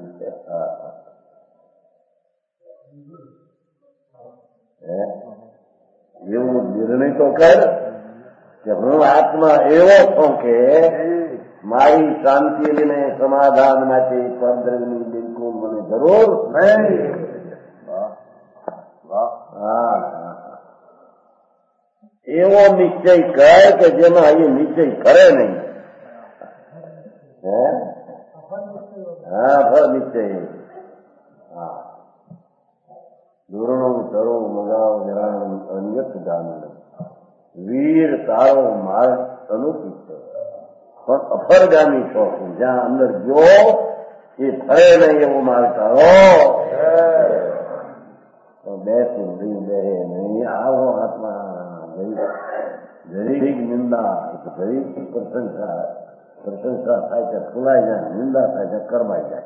એવો નિર્ણય તો કર કે હું આત્મા એવો છું કે મારી શાંતિ અને સમાધાન માટે પરદ્રવ્યની બિલકુલ મને જરૂર નહીં. હા એવો નિશ્ચય કર કે જેમાં અહીં નિશ્ચય કરે નહીં. હે હા ફળ નિશ્ચય હા ધોરણો ધરો મગાવ જરાણ અન્યત ગામ વીર તારો માર્ગ અનુકૂળ પણ અફરગામી છો જ્યાં અંદર જો એ ફરે નહીં એવો માર્ગ તારો બેસું નહીં બે નહીં આવો આત્મા જરીક નિંદા જરીક પ્રશંસા પ્રશંસા થાય ત્યાં ખુલાઈ જાય નિંદા થાય ત્યાં કરવાઈ જાય.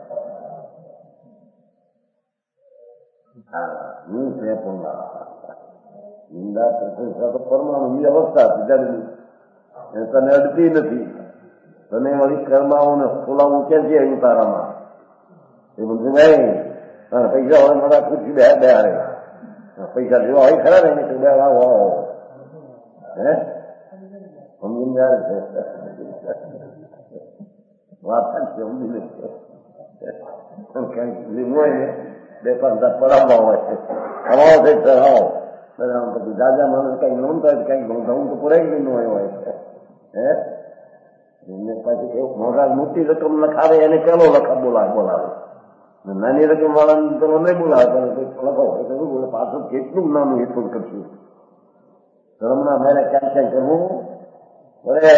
હા હું છે પણ નિંદા પ્રશંસા તો પરમાણુ ની અવસ્થા જડવી તને અડતી નથી. તને વળી કર્માઓને ખોલાવવું ક્યાં છે ઉતારામાં એ બધું નહીં પૈસા હોય મારા ખુશી બે બે હારે પૈસા જેવા હોય ખરા ને એને બે આવો હે સમજી જાય છે વાત છે સમજી લે ક્યાંક હોય ને બે પાંચ પડાવવા હોય છે હવાઓ છે આવો બધા બધું દાદા માણસ કઈ નોંધતા હોય કઈક નોંધાવું તો પુરાઈ ગયું હોય હોય હે એને પાછી એવું મોટા મોટી રકમ લખાવે એને પેલો લખા બોલાવે બોલાવે નાની રકમ વાળાને પેલો નહીં બોલાવે લખો એટલે શું બોલે પાછું કેટલું નાનું એટલું કરશું ધર્મના મારે ક્યાં ક્યાં કરવું અરે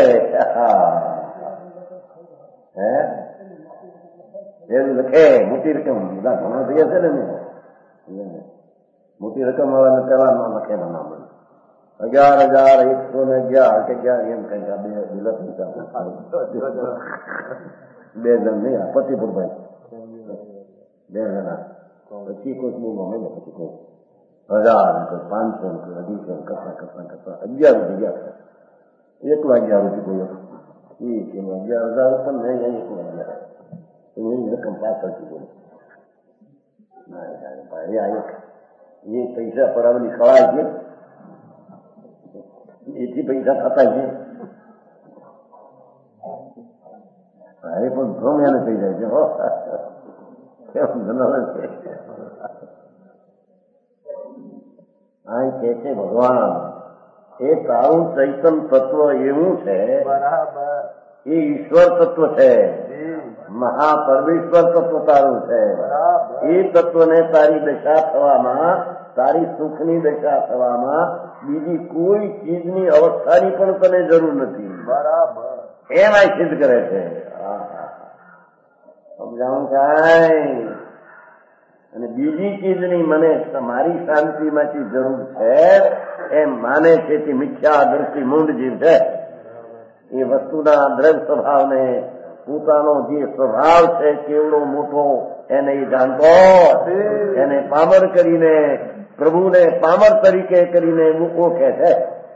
હે એવું લખે મોટી રકમ બધા ઘણા થયા છે ને મોટી રકમ વાળાને પેલા ના લખે ના મળે અગિયાર હજાર એકસો ને અગિયાર કે અગિયાર એમ કઈ બે બે જણ નહીં પતિ ભાઈ બે જણા પછી કોઈ બહુ ગમે ને પછી કોઈ હજાર કોઈ પાંચસો કોઈ અઢીસો કરતા કરતા કરતા અગિયાર અગિયાર એકલો અગિયાર રૂપિયા કોઈ એ કે અગિયાર હજાર પણ નહીં એકલો અગિયાર એની રકમ પાછળથી બોલે ભાઈ આ એક એ પૈસા પડાવેલી કળા છે એથી પૈસા થતા છે એ પણ ભ્રમ એને થઈ જાય છે હો કેમ જનાવર છે આ કે છે ભગવાન એ તારું ચૈતન તત્વ એવું છે બરાબર એ ઈશ્વર તત્વ છે મહાપરમેશ્વર તત્વ તારું છે એ તત્વને તારી દશા થવામાં તારી સુખની દશા થવામાં બીજી કોઈ ચીજની અવસ્થાની પણ તને જરૂર નથી. બરાબર. એમાં સિદ્ધ કરે છે. સમજાણું કાંઈ? અને બીજી ચીજની મને મારી શાંતિમાંથી જરૂર છે એમ માને છે તે મિથ્યા દ્રષ્ટિ મૂંડ જીવ છે. એ વસ્તુના દ્રવ્ય સ્વભાવને પોતાનો જે સ્વભાવ છે કેવડો મોટો એને એ જાણતો, એને પામર કરીને પ્રભુને પામર તરીકે કરીને ઓળખે છે.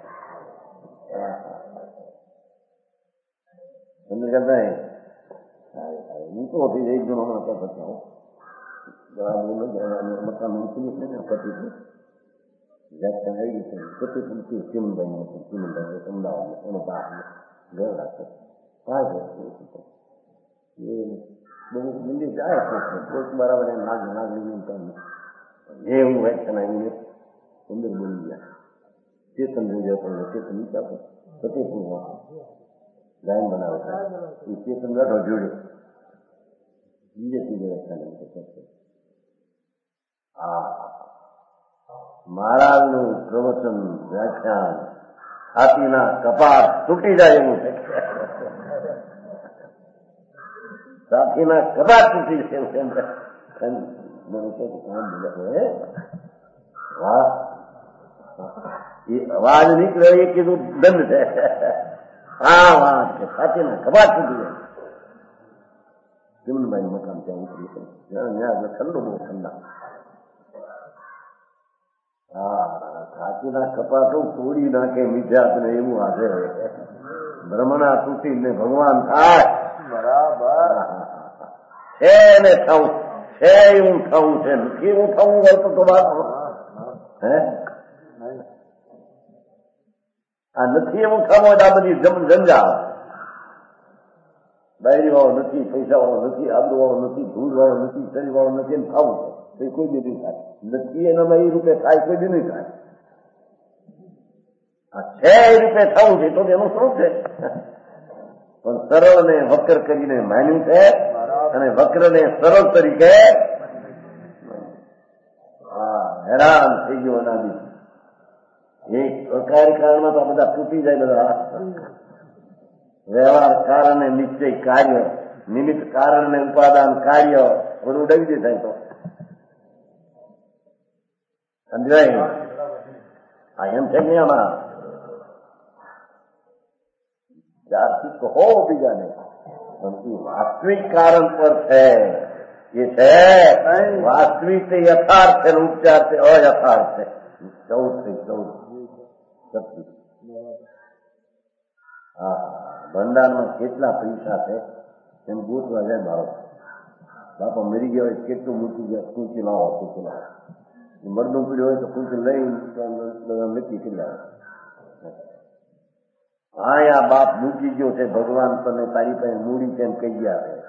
સમજ હું તો એક જણો માતા બતાવો જરા બોલો મતા મૂકી ને પતિ વ્યાખ્યાન આવી ગયું છે પતિ પૂરતી ચીમનભાઈ ચીમનભાઈ અમદાવાદ એનો બાપ ઘર રાખે પાંચ વર્ષ એ બહુ મંદિર જાય છે બરાબર એ નાગ નાગ જે હું વ્યાખ્યાન આવીને અંદર બોલી ગયા ચેતન જોઈ જતો ચેતન વિચારતો પતિ પૂર્વ ગાયન બનાવે છે એ ચેતન બેઠો જોડ્યો બીજે ત્રીજે વ્યાખ્યાન હા મહારાજનું પ્રવચન વ્યાખ્યાન છાતીના કપાટ તૂટી જાય એવું છે. છાતીના કપાટ તૂટી છે અવાજ નીકળે એ કીધું દંડ છે. હા વાત છે છાતીના કપાટ તૂટી જાય. ચીમનભાઈ મકાન ત્યાં ઉતરી ઠંડો બહુ ઠંડા. હા છાતીના કપાટો તોડી નાખે મિથ્યાત્વને એવું હાજર બ્રહ્મણા તૂટીને ભગવાન થાય. બરાબર. છે ને થવું છે એવું થવું છે નથી એવું થવું હોય તો તો વાત હે આ નથી એવું થવું હોય આ બધી જંજાળ. ડાયરી વાળો નથી, પૈસા વાળો નથી, આબરૂ વાળો નથી, ધૂળ વાળો નથી, શરીર વાળો નથી એમ થવું છે કોઈ બી નહીં થાય. નથી એનામાં એ રૂપે થાય કોઈ બી નહીં થાય. આ છે એ રૂપે થવું છે તો એનું શું છે? પણ સરળ ને વક્ર કરીને માન્યું છે અને વક્ર ને સરળ તરીકે હા હેરાન થઈ ગયો અનાદિ. એક અકારી કારણમાં તો આ બધા તૂટી જાય બધા. વ્યવહાર કારણ નિશ્ચય કાર્ય નિમિત્ત કારણ ને ઉપાદાન કાર્ય બધું ડગી થાય તો સમજાય. આ એમ છે કે આમાં ચારથી કહો બીજાને પણ વાસ્તવિક કારણ પર છે એ છે વાસ્તવિક તે યથાર્થ છે ઉપચાર છે અયથાર્થ છે. ચૌદ થઈ ચૌદ છત્રીસ. હા ભંડારમાં કેટલા પૈસા છે એમ ગોતવા જાય મારો બાપા મરી ગયા હોય કેટલું મૂકી ગયા કુંચી લાવો કુંચી લાવો મરદું પીડ્યું હોય તો કુંચી લઈ નક્કી કરી લાવે. હા આ બાપ મૂકી ગયો છે ભગવાન તને તારી પાસે મૂડી છે એમ કહી ગયા છે.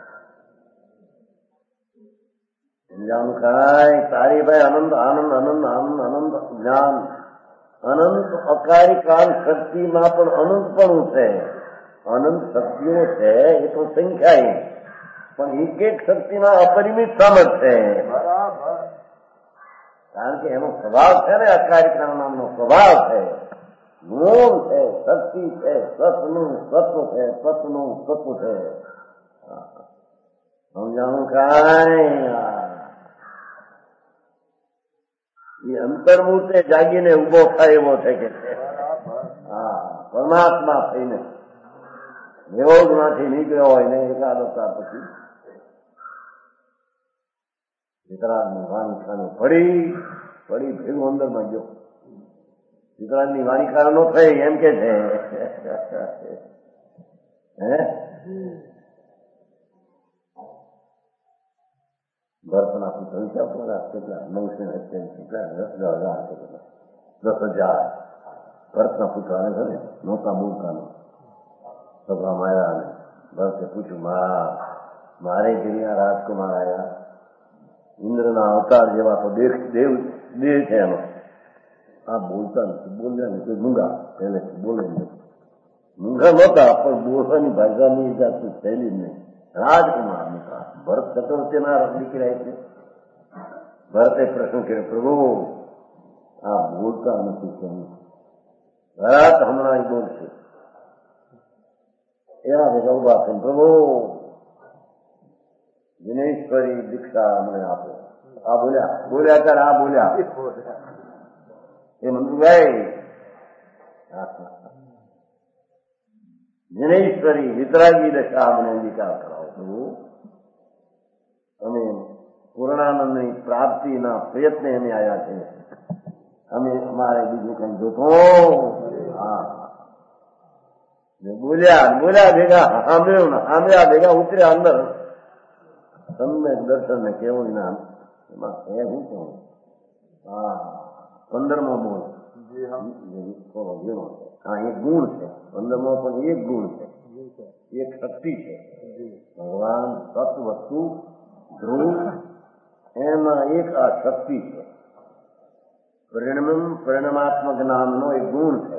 સમજાવું કાંઈ તારી ભાઈ આનંદ આનંદ આનંદ આનંદ આનંદ જ્ઞાન અનંત અકારી કાળ શક્તિમાં પણ અનંતપણું છે. અનંત શક્તિઓ છે એ તો સંખ્યા પણ એક એક શક્તિમાં અપરિમિત સમજ છે. કારણ કે એનો સ્વભાવ છે ને અકારી કાળ નામનો સ્વભાવ છે, ગુણ છે, શક્તિ છે, સતનું સત્વ છે, સતનું સત્વ છે. સમજાણું કાંઈ એ અંતર્મૂર્તે જાગીને ઉભો થાય એવો છે કે હા પરમાત્મા થઈને યોગમાંથી નીકળ્યો હોય ને એકાદશા પછી વિતરાગની વાણી ખાને પડી પડી ભેગું અંદરમાં ગયો. વિતરાગની વાણી ખાને નો થઈ એમ કે છે હે ભરતના પુત્ર કેટલા નવસો કેટલા દસ હજાર દસ હજાર ભરતના પુત્રને છે ને નહોતા બોલતા સભામાં આવ્યા ને ભરતે પૂછ્યું મા મારે ઘેરિયા રાજકુમાર આવ્યા ઇન્દ્રના અવતાર જેવા તો દેવ દેવ દેહ છે એનો. આ બોલતા નથી બોલ્યા ને કોઈ મૂંગા પહેલેથી બોલે નહીં. મૂંગા નહોતા પણ બોલવાની ભાષાની જાતની થયેલી જ નહીં. રાજકુમાર નહોતા. ભરત ચતુર્થીના દીકરા એટલે ભરતે પ્રશ્ન કર્યો પ્રભુ આ બોલતા નથી કેમ ઘરાત હમણાં બોલશે એના ભેગા ઉભા થઈને પ્રભુ દિનેશ્વરી દીક્ષા અમને આપો. આ બોલ્યા બોલ્યા ત્યારે આ બોલ્યા એ મંદુભાઈ દિનેશ્વરી વિતરાગી દશા અમને અંગીકાર કરાવો પ્રભુ. અમે પૂર્ણાનંદની પ્રાપ્તિના પ્રયત્ને અમે આવ્યા છે. અમે અમારે બીજું કઈ જોતો હા બોલ્યા બોલ્યા ભેગા સાંભળ્યું ને સાંભળ્યા ભેગા ઉતર્યા અંદર. સમ્યક દર્શન ને કેવું નામ એમાં એ હું કહું હા પંદરમો બોલ હા એક ગુણ છે. પંદરમો પણ એક ગુણ છે, એક શક્તિ છે. ભગવાન સત વસ્તુ ધ્રુવ એમાં એક આ શક્તિ છે. પરિણમ પરિણામાત્મક નામનો એક ગુણ છે.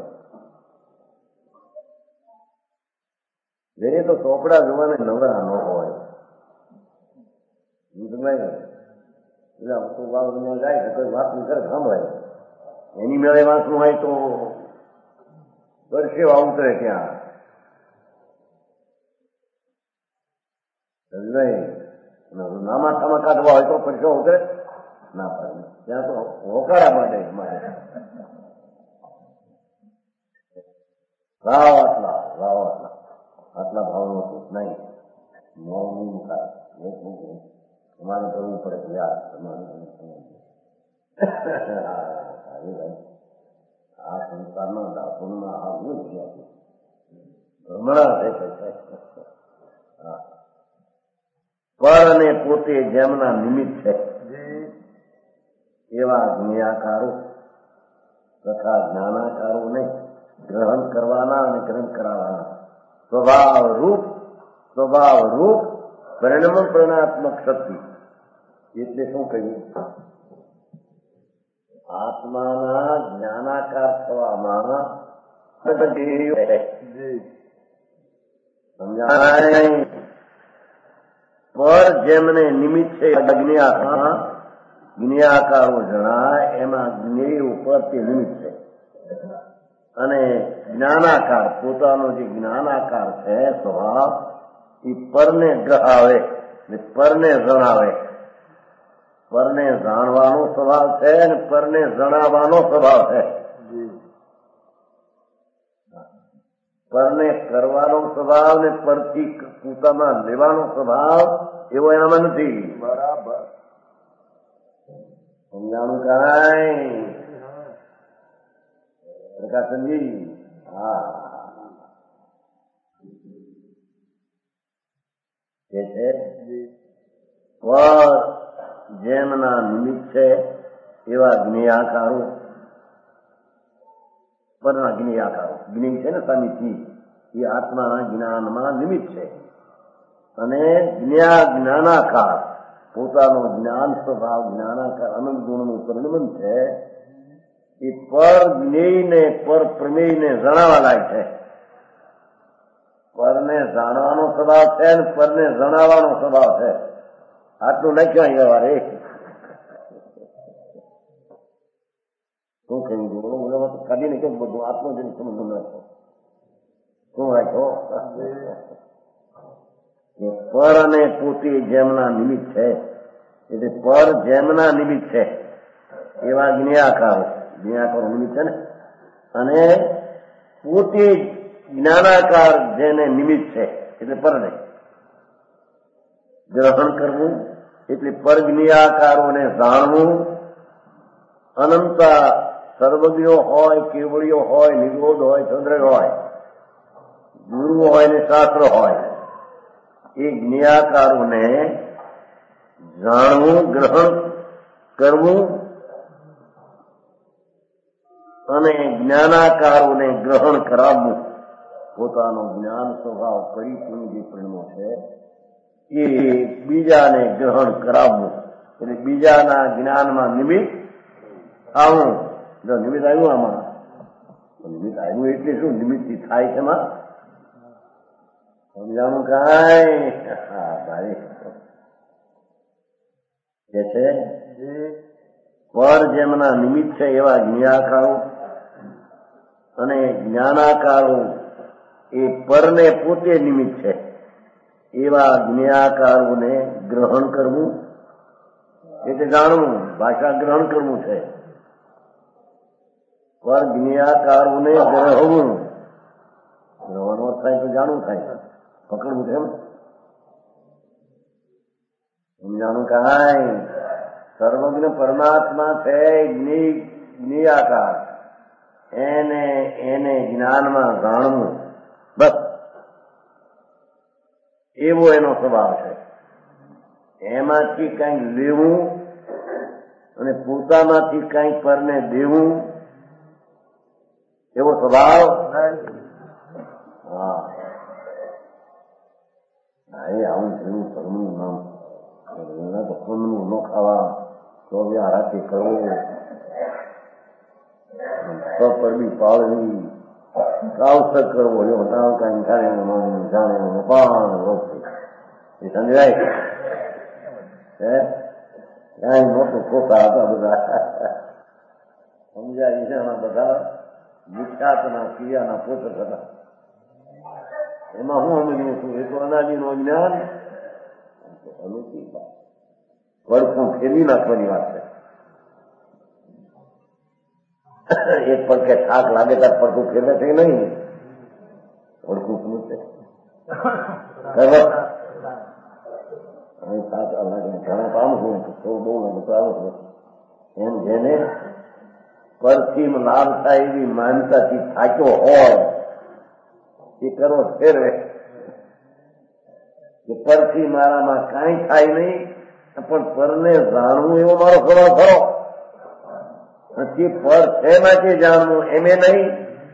જેને તો ચોપડા જોવાને નવરા ન હોય એટલે તો વાવ જાય તો કોઈ વાત ની કરે સાંભળે એની મેળે વાંચવું હોય તો વર્ષે ઉતરે ત્યાં નામા થામા કાઢવા હોય તો પરસો ઉતરે ના પડે. ત્યાં તો હોકારા માટે મારે લાવ આટલા લાવ આટલા આટલા ભાવનો નહીં મોં નહીં મુકાય. તમારે કરવું પડે કે યાર તમારે આ સંસારના દાખોમાં આવવું જ નથી. ભ્રમણા છે પર અને પોતે જેમના નિમિત્ત છે એવા જ્ઞાકારો તથા જ્ઞાનાકારોને ગ્રહણ કરવાના અને ગ્રહણ કરાવવાના સ્વભાવ રૂપ સ્વભાવ રૂપ પરિણામ પરિણાત્મક શક્તિ. એટલે શું કહ્યું? આત્માના જ્ઞાનાકાર થવામાં સમજાય. પર જેમને નિમિત્ત છે જ્ઞાકાર જ્ઞાકારો જણાય એમાં જ્ઞેય ઉપર તે નિમિત્ત છે. અને જ્ઞાનાકાર પોતાનો જે જ્ઞાનાકાર છે સ્વભાવ એ પરને ગ્રહાવે ને પરને જણાવે. પરને જાણવાનો સ્વભાવ છે અને પરને જણાવવાનો સ્વભાવ છે. પરને કરવાનો સ્વભાવ ને પરથી પોતામાં લેવાનો સ્વભાવ એવો એનામાં નથી. બરાબર સમજાણું કાંઈ પ્રકાશનજી? હા કે છે પર જેમના નિમિત્ત છે એવા જ્ઞેયાકારો પરના જ્ઞેયાકારો જ્ઞેય છે ને સમિતિ એ આત્માના જ્ઞાનમાં નિમિત્ત છે. અને જ્ઞા જ્ઞાનાકાર પોતાનો જ્ઞાન સ્વભાવ જ્ઞાનાકાર અનંત ગુણનું પરિણમન છે. એ પર જ્ઞેયને પર પ્રમેયને જણાવવા લાયક છે. પરને જાણવાનો સ્વભાવ છે અને પરને જણાવવાનો સ્વભાવ છે. આટલું નાખ્યું અહીંયા વારે શું કહ્યું? બોલો કાઢીને કેમ બધું આત્મજન સમજવું નાખો શું રાખ્યો? પર અને પોતે જેમના નિમિત્ત છે એટલે પર જેમના નિમિત્ત છે એવા જ્ઞાકારો જ્ઞાકારો નિમિત્ત છે ને. અને પોતે જ્ઞાનાકાર જેને નિમિત્ત છે એટલે પરને ગ્રહણ કરવું એટલે પરજ્ઞાકારોને જાણવું. અનંતા સર્વજ્ઞો હોય કેવળીઓ હોય નિરોધ હોય ચંદ્ર હોય ગુરુ હોય ને શાસ્ત્ર હોય એ જ્ઞાકારોને જાણવું ગ્રહણ કરવું અને જ્ઞાનાકારોને ગ્રહણ કરાવવું. પોતાનો જ્ઞાન સ્વભાવ પરિપૂર્ણ જે પરિણમો છે એ બીજાને ગ્રહણ કરાવવું એટલે બીજાના જ્ઞાનમાં નિમિત્ત આવું. જો નિમિત્ત આવ્યું આમાં નિમિત્ત આવ્યું એટલે શું નિમિત્તથી થાય છે એમાં સમજાણું કાંઈ? હા ભાઈ કે છે પર જેમના નિમિત્ત છે એવા જ્ઞેયાકારો અને જ્ઞાનાકારો એ પરને પોતે નિમિત્ત છે એવા જ્ઞેયાકારોને ગ્રહણ કરવું એટલે જાણવું, ભાષા ગ્રહણ કરવું છે. પર જ્ઞેયાકારોને ગ્રહવું, ગ્રહણો થાય તો જાણવું થાય, પકડવું છે. સમજાણું કાંઈ સર્વજ્ઞ પરમાત્મા છે જ્ઞેયાકાર, એને એને જ્ઞાનમાં જાણવું, બસ એવો એનો સ્વભાવ છે. એમાંથી કંઈક લેવું અને પોતામાંથી કંઈક પરને દેવું એવો સ્વભાવ. હા, એ આવું જેવું પરમનું નામ તો ખુંદનું ન ખાવા, તો આરાથી કરવું, પરબી પાળવી, કાવસર કરવો, એ બધા કઈ જાણે જાણે પાણ એ સમજાય કઈ મોટું ખોટા હતા બધા સમજાય છે. એમાં બધા વિખ્યાતના ક્રિયાના પોષક હતા. એમાં હું સમજવું છું, એ તો અનાદિનું જ્ઞાન અનુકૂળ વડકું ફેરવી નાખવાની વાત છે. એક પડકે થાક લાગે ત્યારે પડકું ફેરવે છે નહીં, વડકું શું છે થાક લાગે ઘણા કામ છું બહુ લાગે તો આવે એમ જેને પરથી લાભ થાય એવી માનતાથી થાક્યો હોય એ કરવો ફેરવે કે પરથી મારામાં કાંઈ થાય નહીં, પણ પરને જાણવું એવો મારો સ્વભાવ ખરો નથી. પર છે માટે જાણવું એમે નહીં,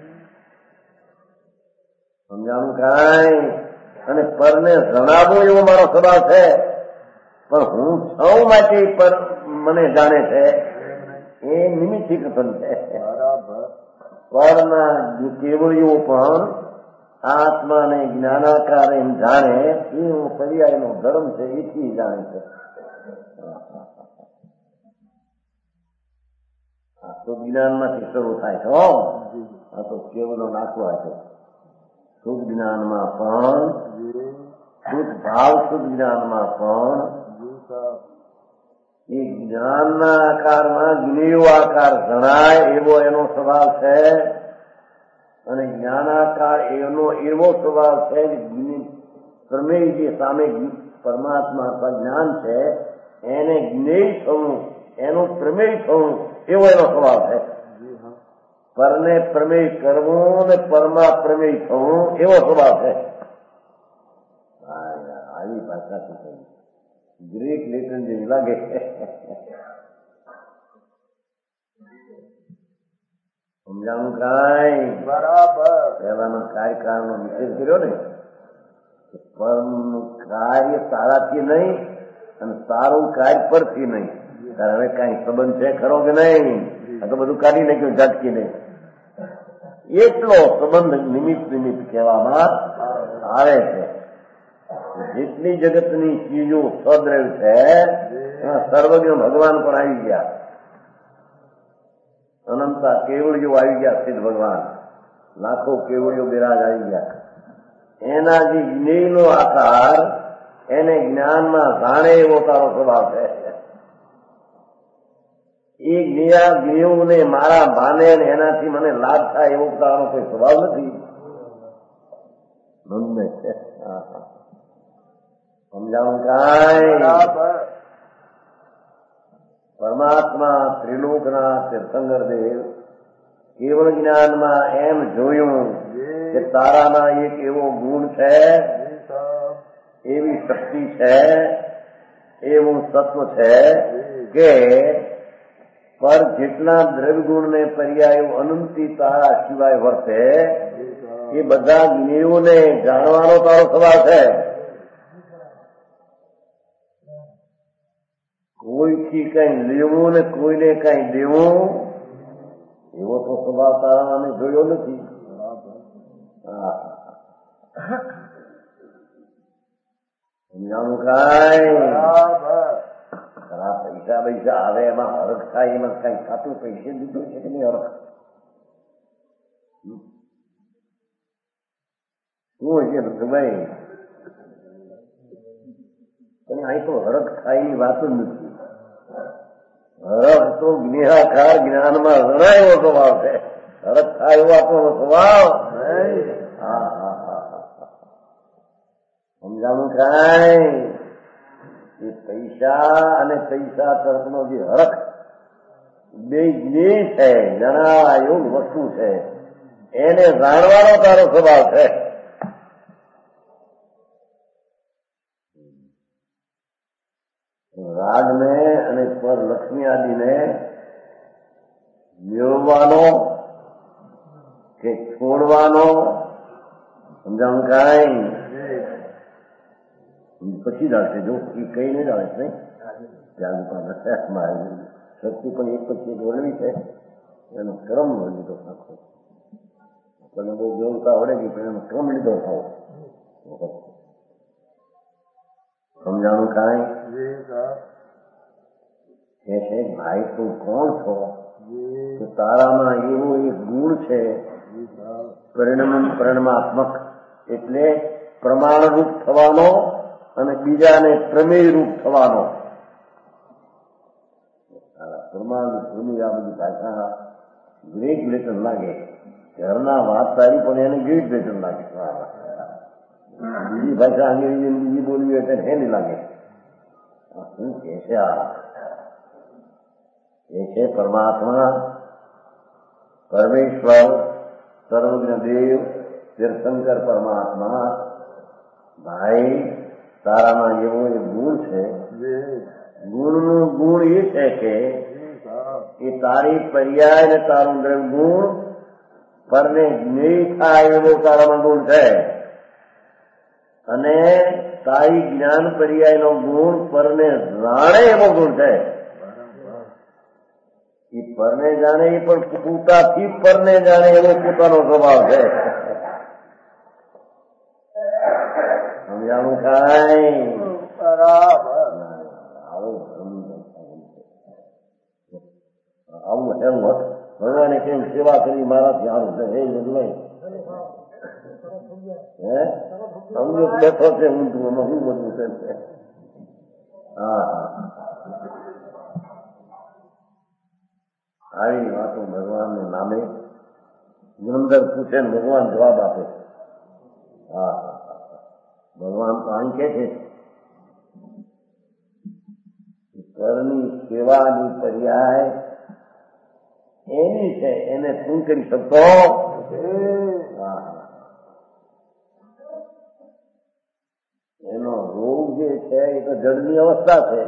સમજાણું કાંઈ. અને પરને જણાવવું એવો મારો સ્વભાવ છે, પણ હું સૌ માટે પર મને જાણે છે એ નિમિત્તિક કથન છે. પરના કેવળીઓ પણ આત્માને જ્ઞાનાકાર એમ જાણે એ પર્યાયનો ધર્મ છે, એથી જાણે છે. આ શુદ્ધ જ્ઞાનમાંથી શરૂ થાય છે. હો, આ તો કેવલો નાખવા છે. શુદ્ધ જ્ઞાનમાં પણ, શુદ્ધ ભાવ શુદ્ધ જ્ઞાનમાં પણ એ જ્ઞાનના આકારમાં જ્ઞેયો આકાર જણાય એવો એનો સ્વભાવ છે. અને જ્ઞાનાકાર એનો એવો સ્વભાવ છે પ્રમેય જે સામે પરમાત્મા અથવા જ્ઞાન છે એને જ્ઞેય થવું, એનું પ્રમેય થવું એવો એનો સ્વભાવ છે. પરને પ્રમેય કરવું અને પરમાં પ્રમેય થવું એવો સ્વભાવ છે. આવી ભાષાથી ગ્રીક લેટર જેવી લાગે. સમજાવું કાંઈ બરાબર. પહેલાનો કાર્યકાળનો નિષેધ કર્યો ને, પરનું કાર્ય સારાથી નહીં અને સારું કાર્ય પરથી નહીં. ત્યારે હવે કઈ સંબંધ છે ખરો કે નહીં? આ તો બધું કાઢી નાખ્યું ઝટકી નહીં. એટલો સંબંધ નિમિત્ત નિમિત્ત કહેવામાં આવે છે. જેટલી જગતની ચીજો સદ્રવ છે સર્વજ્ઞ ભગવાન પણ આવી ગયા, અનંતા કેવળીઓ આવી ગયા, સિદ્ધ ભગવાન લાખો કેવળીઓ બિરાજ આવી ગયા. એના જે જ્ઞેયનો આકાર એને જ્ઞાનમાં જાણે એવો તારો સ્વભાવ છે. એ જ્ઞેયા જ્ઞેયોને મારા ભાને એનાથી મને લાભ થાય એવો તારો કોઈ સ્વભાવ નથી. નંદને છે. સમજાવું કાંઈ? પરમાત્મા ત્રિલોકના તીર્થંકર દેવ કેવળ જ્ઞાનમાં એમ જોયું કે તારામાં એક એવો ગુણ છે, એવી શક્તિ છે, એવું તત્વ છે કે પર જેટલા દ્રવ્ય ગુણને પર્યાયો અનંતી તારા સિવાય વર્તે એ બધા જ્ઞેયોને જાણવાનો તારો સ્વભાવ છે. કોઈથી કઈ લેવું ને કોઈને કઈ દેવું એવો તો સ્વભાવ તારા અમે જોયો નથી. સમજાણું કાંઈ? ખરા પૈસા પૈસા આવે એમાં હરખ થાય, એમાં કઈ ખાતું પૈસે દીધું છે કે નહીં હરખ? શું છે ભાઈ? પણ અહીં તો હરખ થાય એની વાત જ નથી. હરખ તો જ્ઞાકાર જ્ઞાનમાં ઘણા એવો સ્વભાવ છે. હરખ થાય એવો આપણો સ્વભાવ. હા હા હા હા સમજાણું કાંઈ? એ પૈસા અને પૈસા તરફનો જે હરખ બે જ્ઞેય છે, જણા એવું વસ્તુ છે, એને જાણવાનો તારો સ્વભાવ છે. રાજને અને પર લક્ષ્મી આદિને મેળવવાનો કે છોડવાનો સમજાણું કાંઈ? પછી ડાળશે. જો એ કઈ નહીં ડાળે નહીં ત્યાં શક્તિ પણ એક પછી એક વળવી છે. એનો ક્રમ લીધો નાખો. આપણને બહુ જોડતા આવડે નહીં, પણ એનો ક્રમ લીધો થાવ. સમજાણું કાંઈ? કે છે ભાઈ તું કોણ છો? તો તારામાં એવો એક ગુણ છે પરિણામ પરિણાત્મક, એટલે પ્રમાણરૂપ થવાનો અને બીજાને પ્રમેય રૂપ થવાનો. પ્રમાણ પ્રમેય આ બધી ભાષા ગ્રેટ લેટર લાગે. ઘરના વાત સારી પણ એને ગ્રેટ લેટર લાગે. બીજી ભાષા અંગ્રેજી બીજી બોલવી હોય ત્યારે હેલી લાગે. શું કે છે આ? એ છે પરમાત્મા, પરમેશ્વર, સર્વજ્ઞ દેવ, તીર્થંકર પરમાત્મા. ભાઈ તારામાં એવો એક ગુણ છે. ગુણનું ગુણ એ છે કે એ તારી પર્યાય ને તારું ગુણ પરને જ્ઞેય થાય એવો તારામાં ગુણ છે, અને તારી જ્ઞાન પર્યાયનો ગુણ પરને જાણે એવો ગુણ છે. એ પરને જાણે એ પણ પોતાથી પરને જાણે એવો પોતાનો સ્વભાવ છે. સમજાણું કાંઈ? બરાબર. આવું એમ ભગવાને કેમ સેવા કરી મારાથી આવું છે એ બધું નહીં. હે સમજો બેઠો છે ઊંધું, એમાં શું બધું છે? હા આવી વાતો ભગવાનને નામે ગુરુદર પૂછે ને ભગવાન જવાબ આપે. હા ભગવાન તો અહીં કે છે ઘરની સેવાની પર્યાય એની છે, એને શું કરી શકતો? એનો રોગ જે છે એ તો જળની અવસ્થા છે.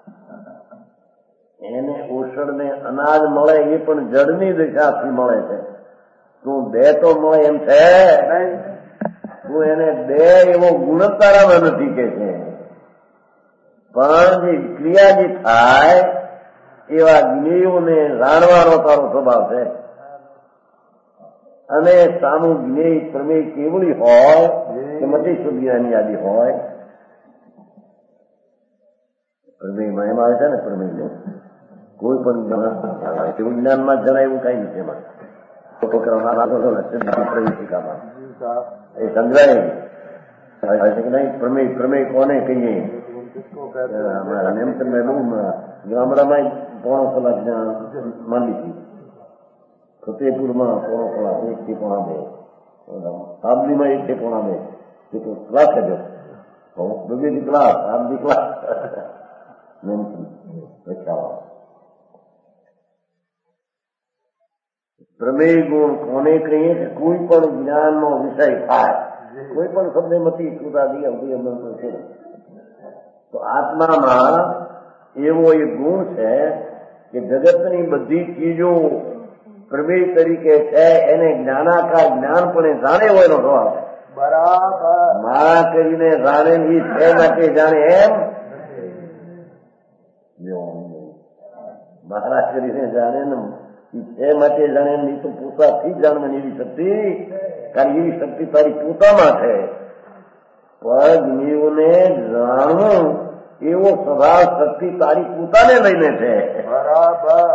એને ઓષણને અનાજ મળે એ પણ જળની દિશાથી મળે છે. તું બે તો મળે એમ છે? તું એને બે એવો ગુણતારામાં નથી કે છે, પણ જે ક્રિયા જે થાય એવા જ્ઞેયોને જાણવાનો તારો સ્વભાવ છે. અને સામુ જ્ઞેય પ્રમેય કેવડી હોય કે મતી શુદ્ધિની યાદી હોય. પ્રમેયમાં એમાં આવે છે ને, પ્રમેય કોઈ પણ એવું જ્ઞાનમાં જણાય એવું કઈ નથી. એમાં પ્રવેશિકામાં એ સમજાય છે કે નહીં? પ્રમેય પ્રમેય કોને કહીએ? એમ તમે બહુ ગામડામાં પોણો કલાક માંડી હતી, ફતેપુરમાં પોણો કલાક, એક થી પોણા બે, સાબલીમાં એક થી પોણા બે, ક્લાસ છે. બધી ક્લાસ આબલી ક્લાસ પ્રમેય ગુણ કોને કહીએ? કોઈ પણ જ્ઞાનનો વિષય થાય, કોઈ પણ શબ્દ મતી સુધાદી અવધિ છે, તો આત્મામાં એવો એક ગુણ છે કે જગતની બધી ચીજો પ્રમેય તરીકે છે, એને જ્ઞાનાકાર જ્ઞાન પણ જાણે હોય એનો સ્વભાવ છે. બરાબર. મારા કરીને જાણે એ છે માટે જાણે એમ મારા કરીને જાણે ને છે માટે જાણે નહીં તો પોતાથી જ જાણવાની એવી શક્તિ, કારણ એવી શક્તિ તારી પોતામાં છે. પણ જ્ઞેયોને જાણવું એવો સ્વભાવ શક્તિ તારી પોતાને લઈને છે. બરાબર.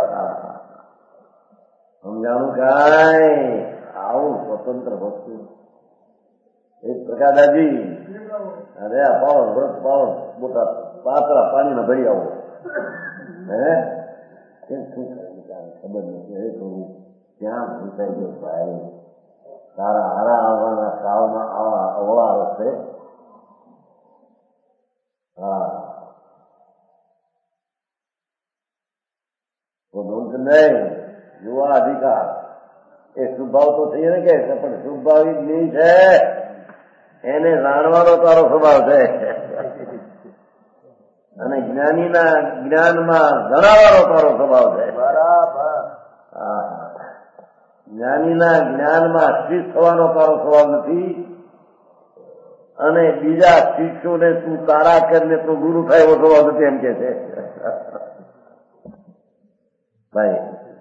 સમજાણું કાંઈ આવું સ્વતંત્ર વસ્તુ. એક પ્રકાદાજી અરે આ પાવો વ્રત પાવો મોટા પાતળા પાણીમાં ભરી આવો. હે એમ શું ખબર નથી. હવે થોડું ક્યાં ભૂસાઈ ગયો ભાઈ. તારા હારા આવવાના સાવમાં આવા અવળા રસ્તે. હા તો દોષ નહીં. યુવા અધિકાર એ શુભાવ તો થઈ ને કે પણ શુભાવી નહીં છે. એને જાણવાનો તારો સ્વભાવ છે અને જ્ઞાનીના જ્ઞાનમાં જણાવવાનો તારો સ્વભાવ છે. બરાબર. હા જ્ઞાનીના જ્ઞાનમાં સ્થિત થવાનો તારો સ્વભાવ નથી અને બીજા શિષ્યોને તું તારા કરીને તું ગુરુ થાય એવો સ્વભાવ નથી એમ કે છે ભાઈ.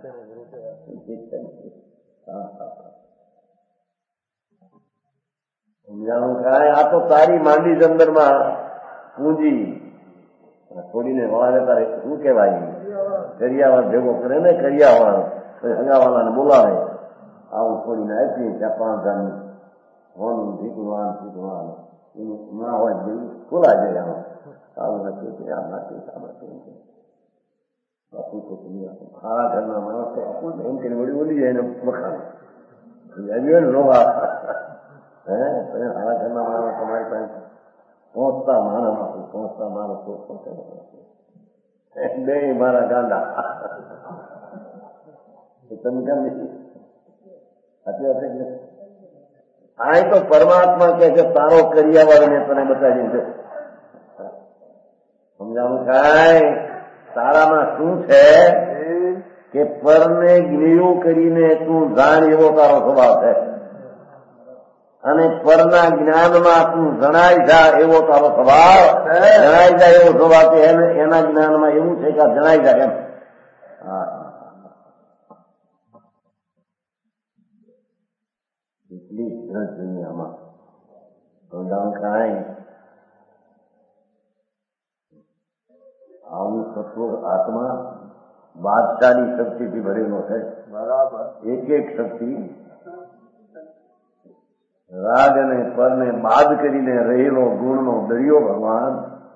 સમજાણું કાંઈ આ તો તારી માંડી જંદરમાં પૂંજી છોડીને વાળે તારે શું કહેવાય કરિયાવાર ભેગો કરે ને કરિયાવાર હગાવાલાને બોલાવે આવું છોડીને આપીએ ત્યાં પાંચ હજારની હોનું શીખવાનું શીખવાનું એનું ના હોય જેવું ખોલા જાય આમ આવું નથી આમ નથી આમ નથી બાપુ તો સારા ઘરના માણસો એમ કરીને વળી બોલી જાય એને મખાન આવ્યો ને રોવા હે સારા ઘરના માણસ તમારી પાસે પહોંચતા માણસ પહોંચતા માણસો બે મારા ગાંડા તમે કેમ નથી આ તો પરમાત્મા કે છે તારો કરિયાવાળો મેં તને બતાવી છે. સમજાવું કાંઈ તારામાં શું છે કે પરને જ્ઞેયો કરીને તું જાણ એવો તારો સ્વભાવ છે અને પરના જ્ઞાનમાં તું જણાઈ જા એવો તારો સ્વભાવ. જણાઈ જાય એવો સ્વભાવ છે એના જ્ઞાનમાં એવું છે કે જણાઈ જાય એમ. હા એટલી સરસ દુનિયામાં સમજાવું કાંઈ આવું તત્વ આત્મા બાદશાહની શક્તિથી ભરેલો છે. બરાબર. એક એક શક્તિ રાગ અને પરને બાદ કરીને રહેલો ગુણનો દરિયો ભગવાન.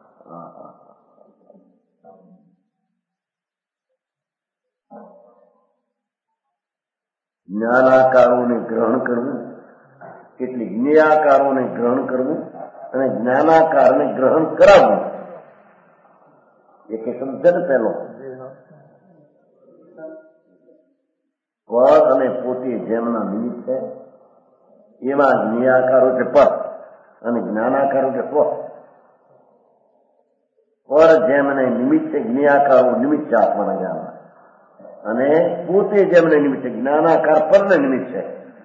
જ્ઞાનાકારોને ગ્રહણ કરવું, કેટલીક જ્ઞેયાકારોને ગ્રહણ કરવું અને જ્ઞાનાકારને ગ્રહણ કરાવવું. એક શબ્દ ને પહેલો પર અને પોતે જેમના નિમિત્ત છે એવા જ્ઞેયાકારો છે પર અને જ્ઞાનાકારો છે સ્વ. પર જેમને નિમિત્ત છે જ્ઞેયાકારો નિમિત્ત છે આત્માના જ્ઞાન અને પોતે જેમને નિમિત્ત છે જ્ઞાનાકાર પરને નિમિત્ત છે.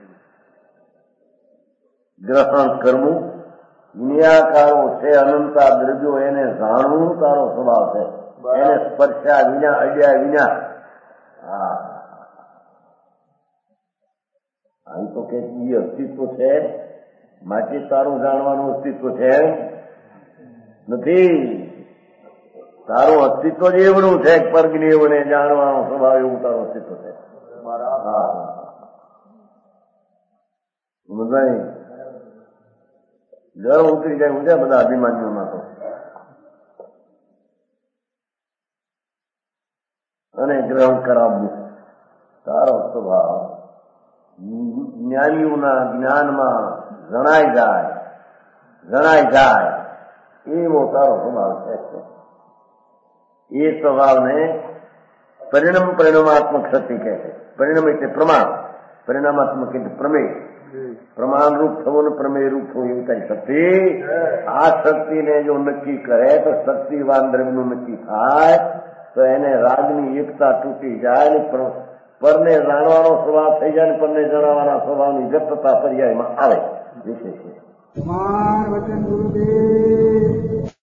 ગ્રહણ કરવું જ્ઞેયાકારો છે અનંતા દ્રવ્યો એને જાણવું તારો સ્વભાવ છે. એને સ્પર્શ્યા વિના અડ્યા વિના. હા અહીં તો કે અસ્તિત્વ છે માટે તારું જાણવાનું અસ્તિત્વ છે નથી. તારું અસ્તિત્વ જ એવડું છે પરજ્ઞેયને જાણવાનો સ્વભાવ એવું તારું અસ્તિત્વ છે. બધા ઘર ઉતરી જાય છે બધા અભિમાનીઓમાં તો અને ગ્રહણ કરાવવું તારો સ્વભાવ જ્ઞાનીઓના જ્ઞાનમાં જણાઈ જાય જણાઈ જાય એવો તારો સ્વભાવ છે. એ સ્વભાવને પરિણામ પરિણામાત્મક શક્તિ કહે છે. પરિણામ એટલે પ્રમાણ, પરિણામાત્મક એટલે પ્રમેય. પ્રમાણ રૂપ થવો ને પ્રમેય રૂપ થવું એવું કઈ શક્તિ. આ શક્તિને જો નક્કી કરે તો શક્તિવાન દ્રવ્યનું નક્કી થાય તો એને રાગની એકતા તૂટી જાય ને પરને જાણવાનો સ્વભાવ થઈ જાય ને પરને જણાવવાના સ્વભાવની વ્યક્તતા પર્યાયમાં આવે. વિશેષ વચન ગુરુદેવ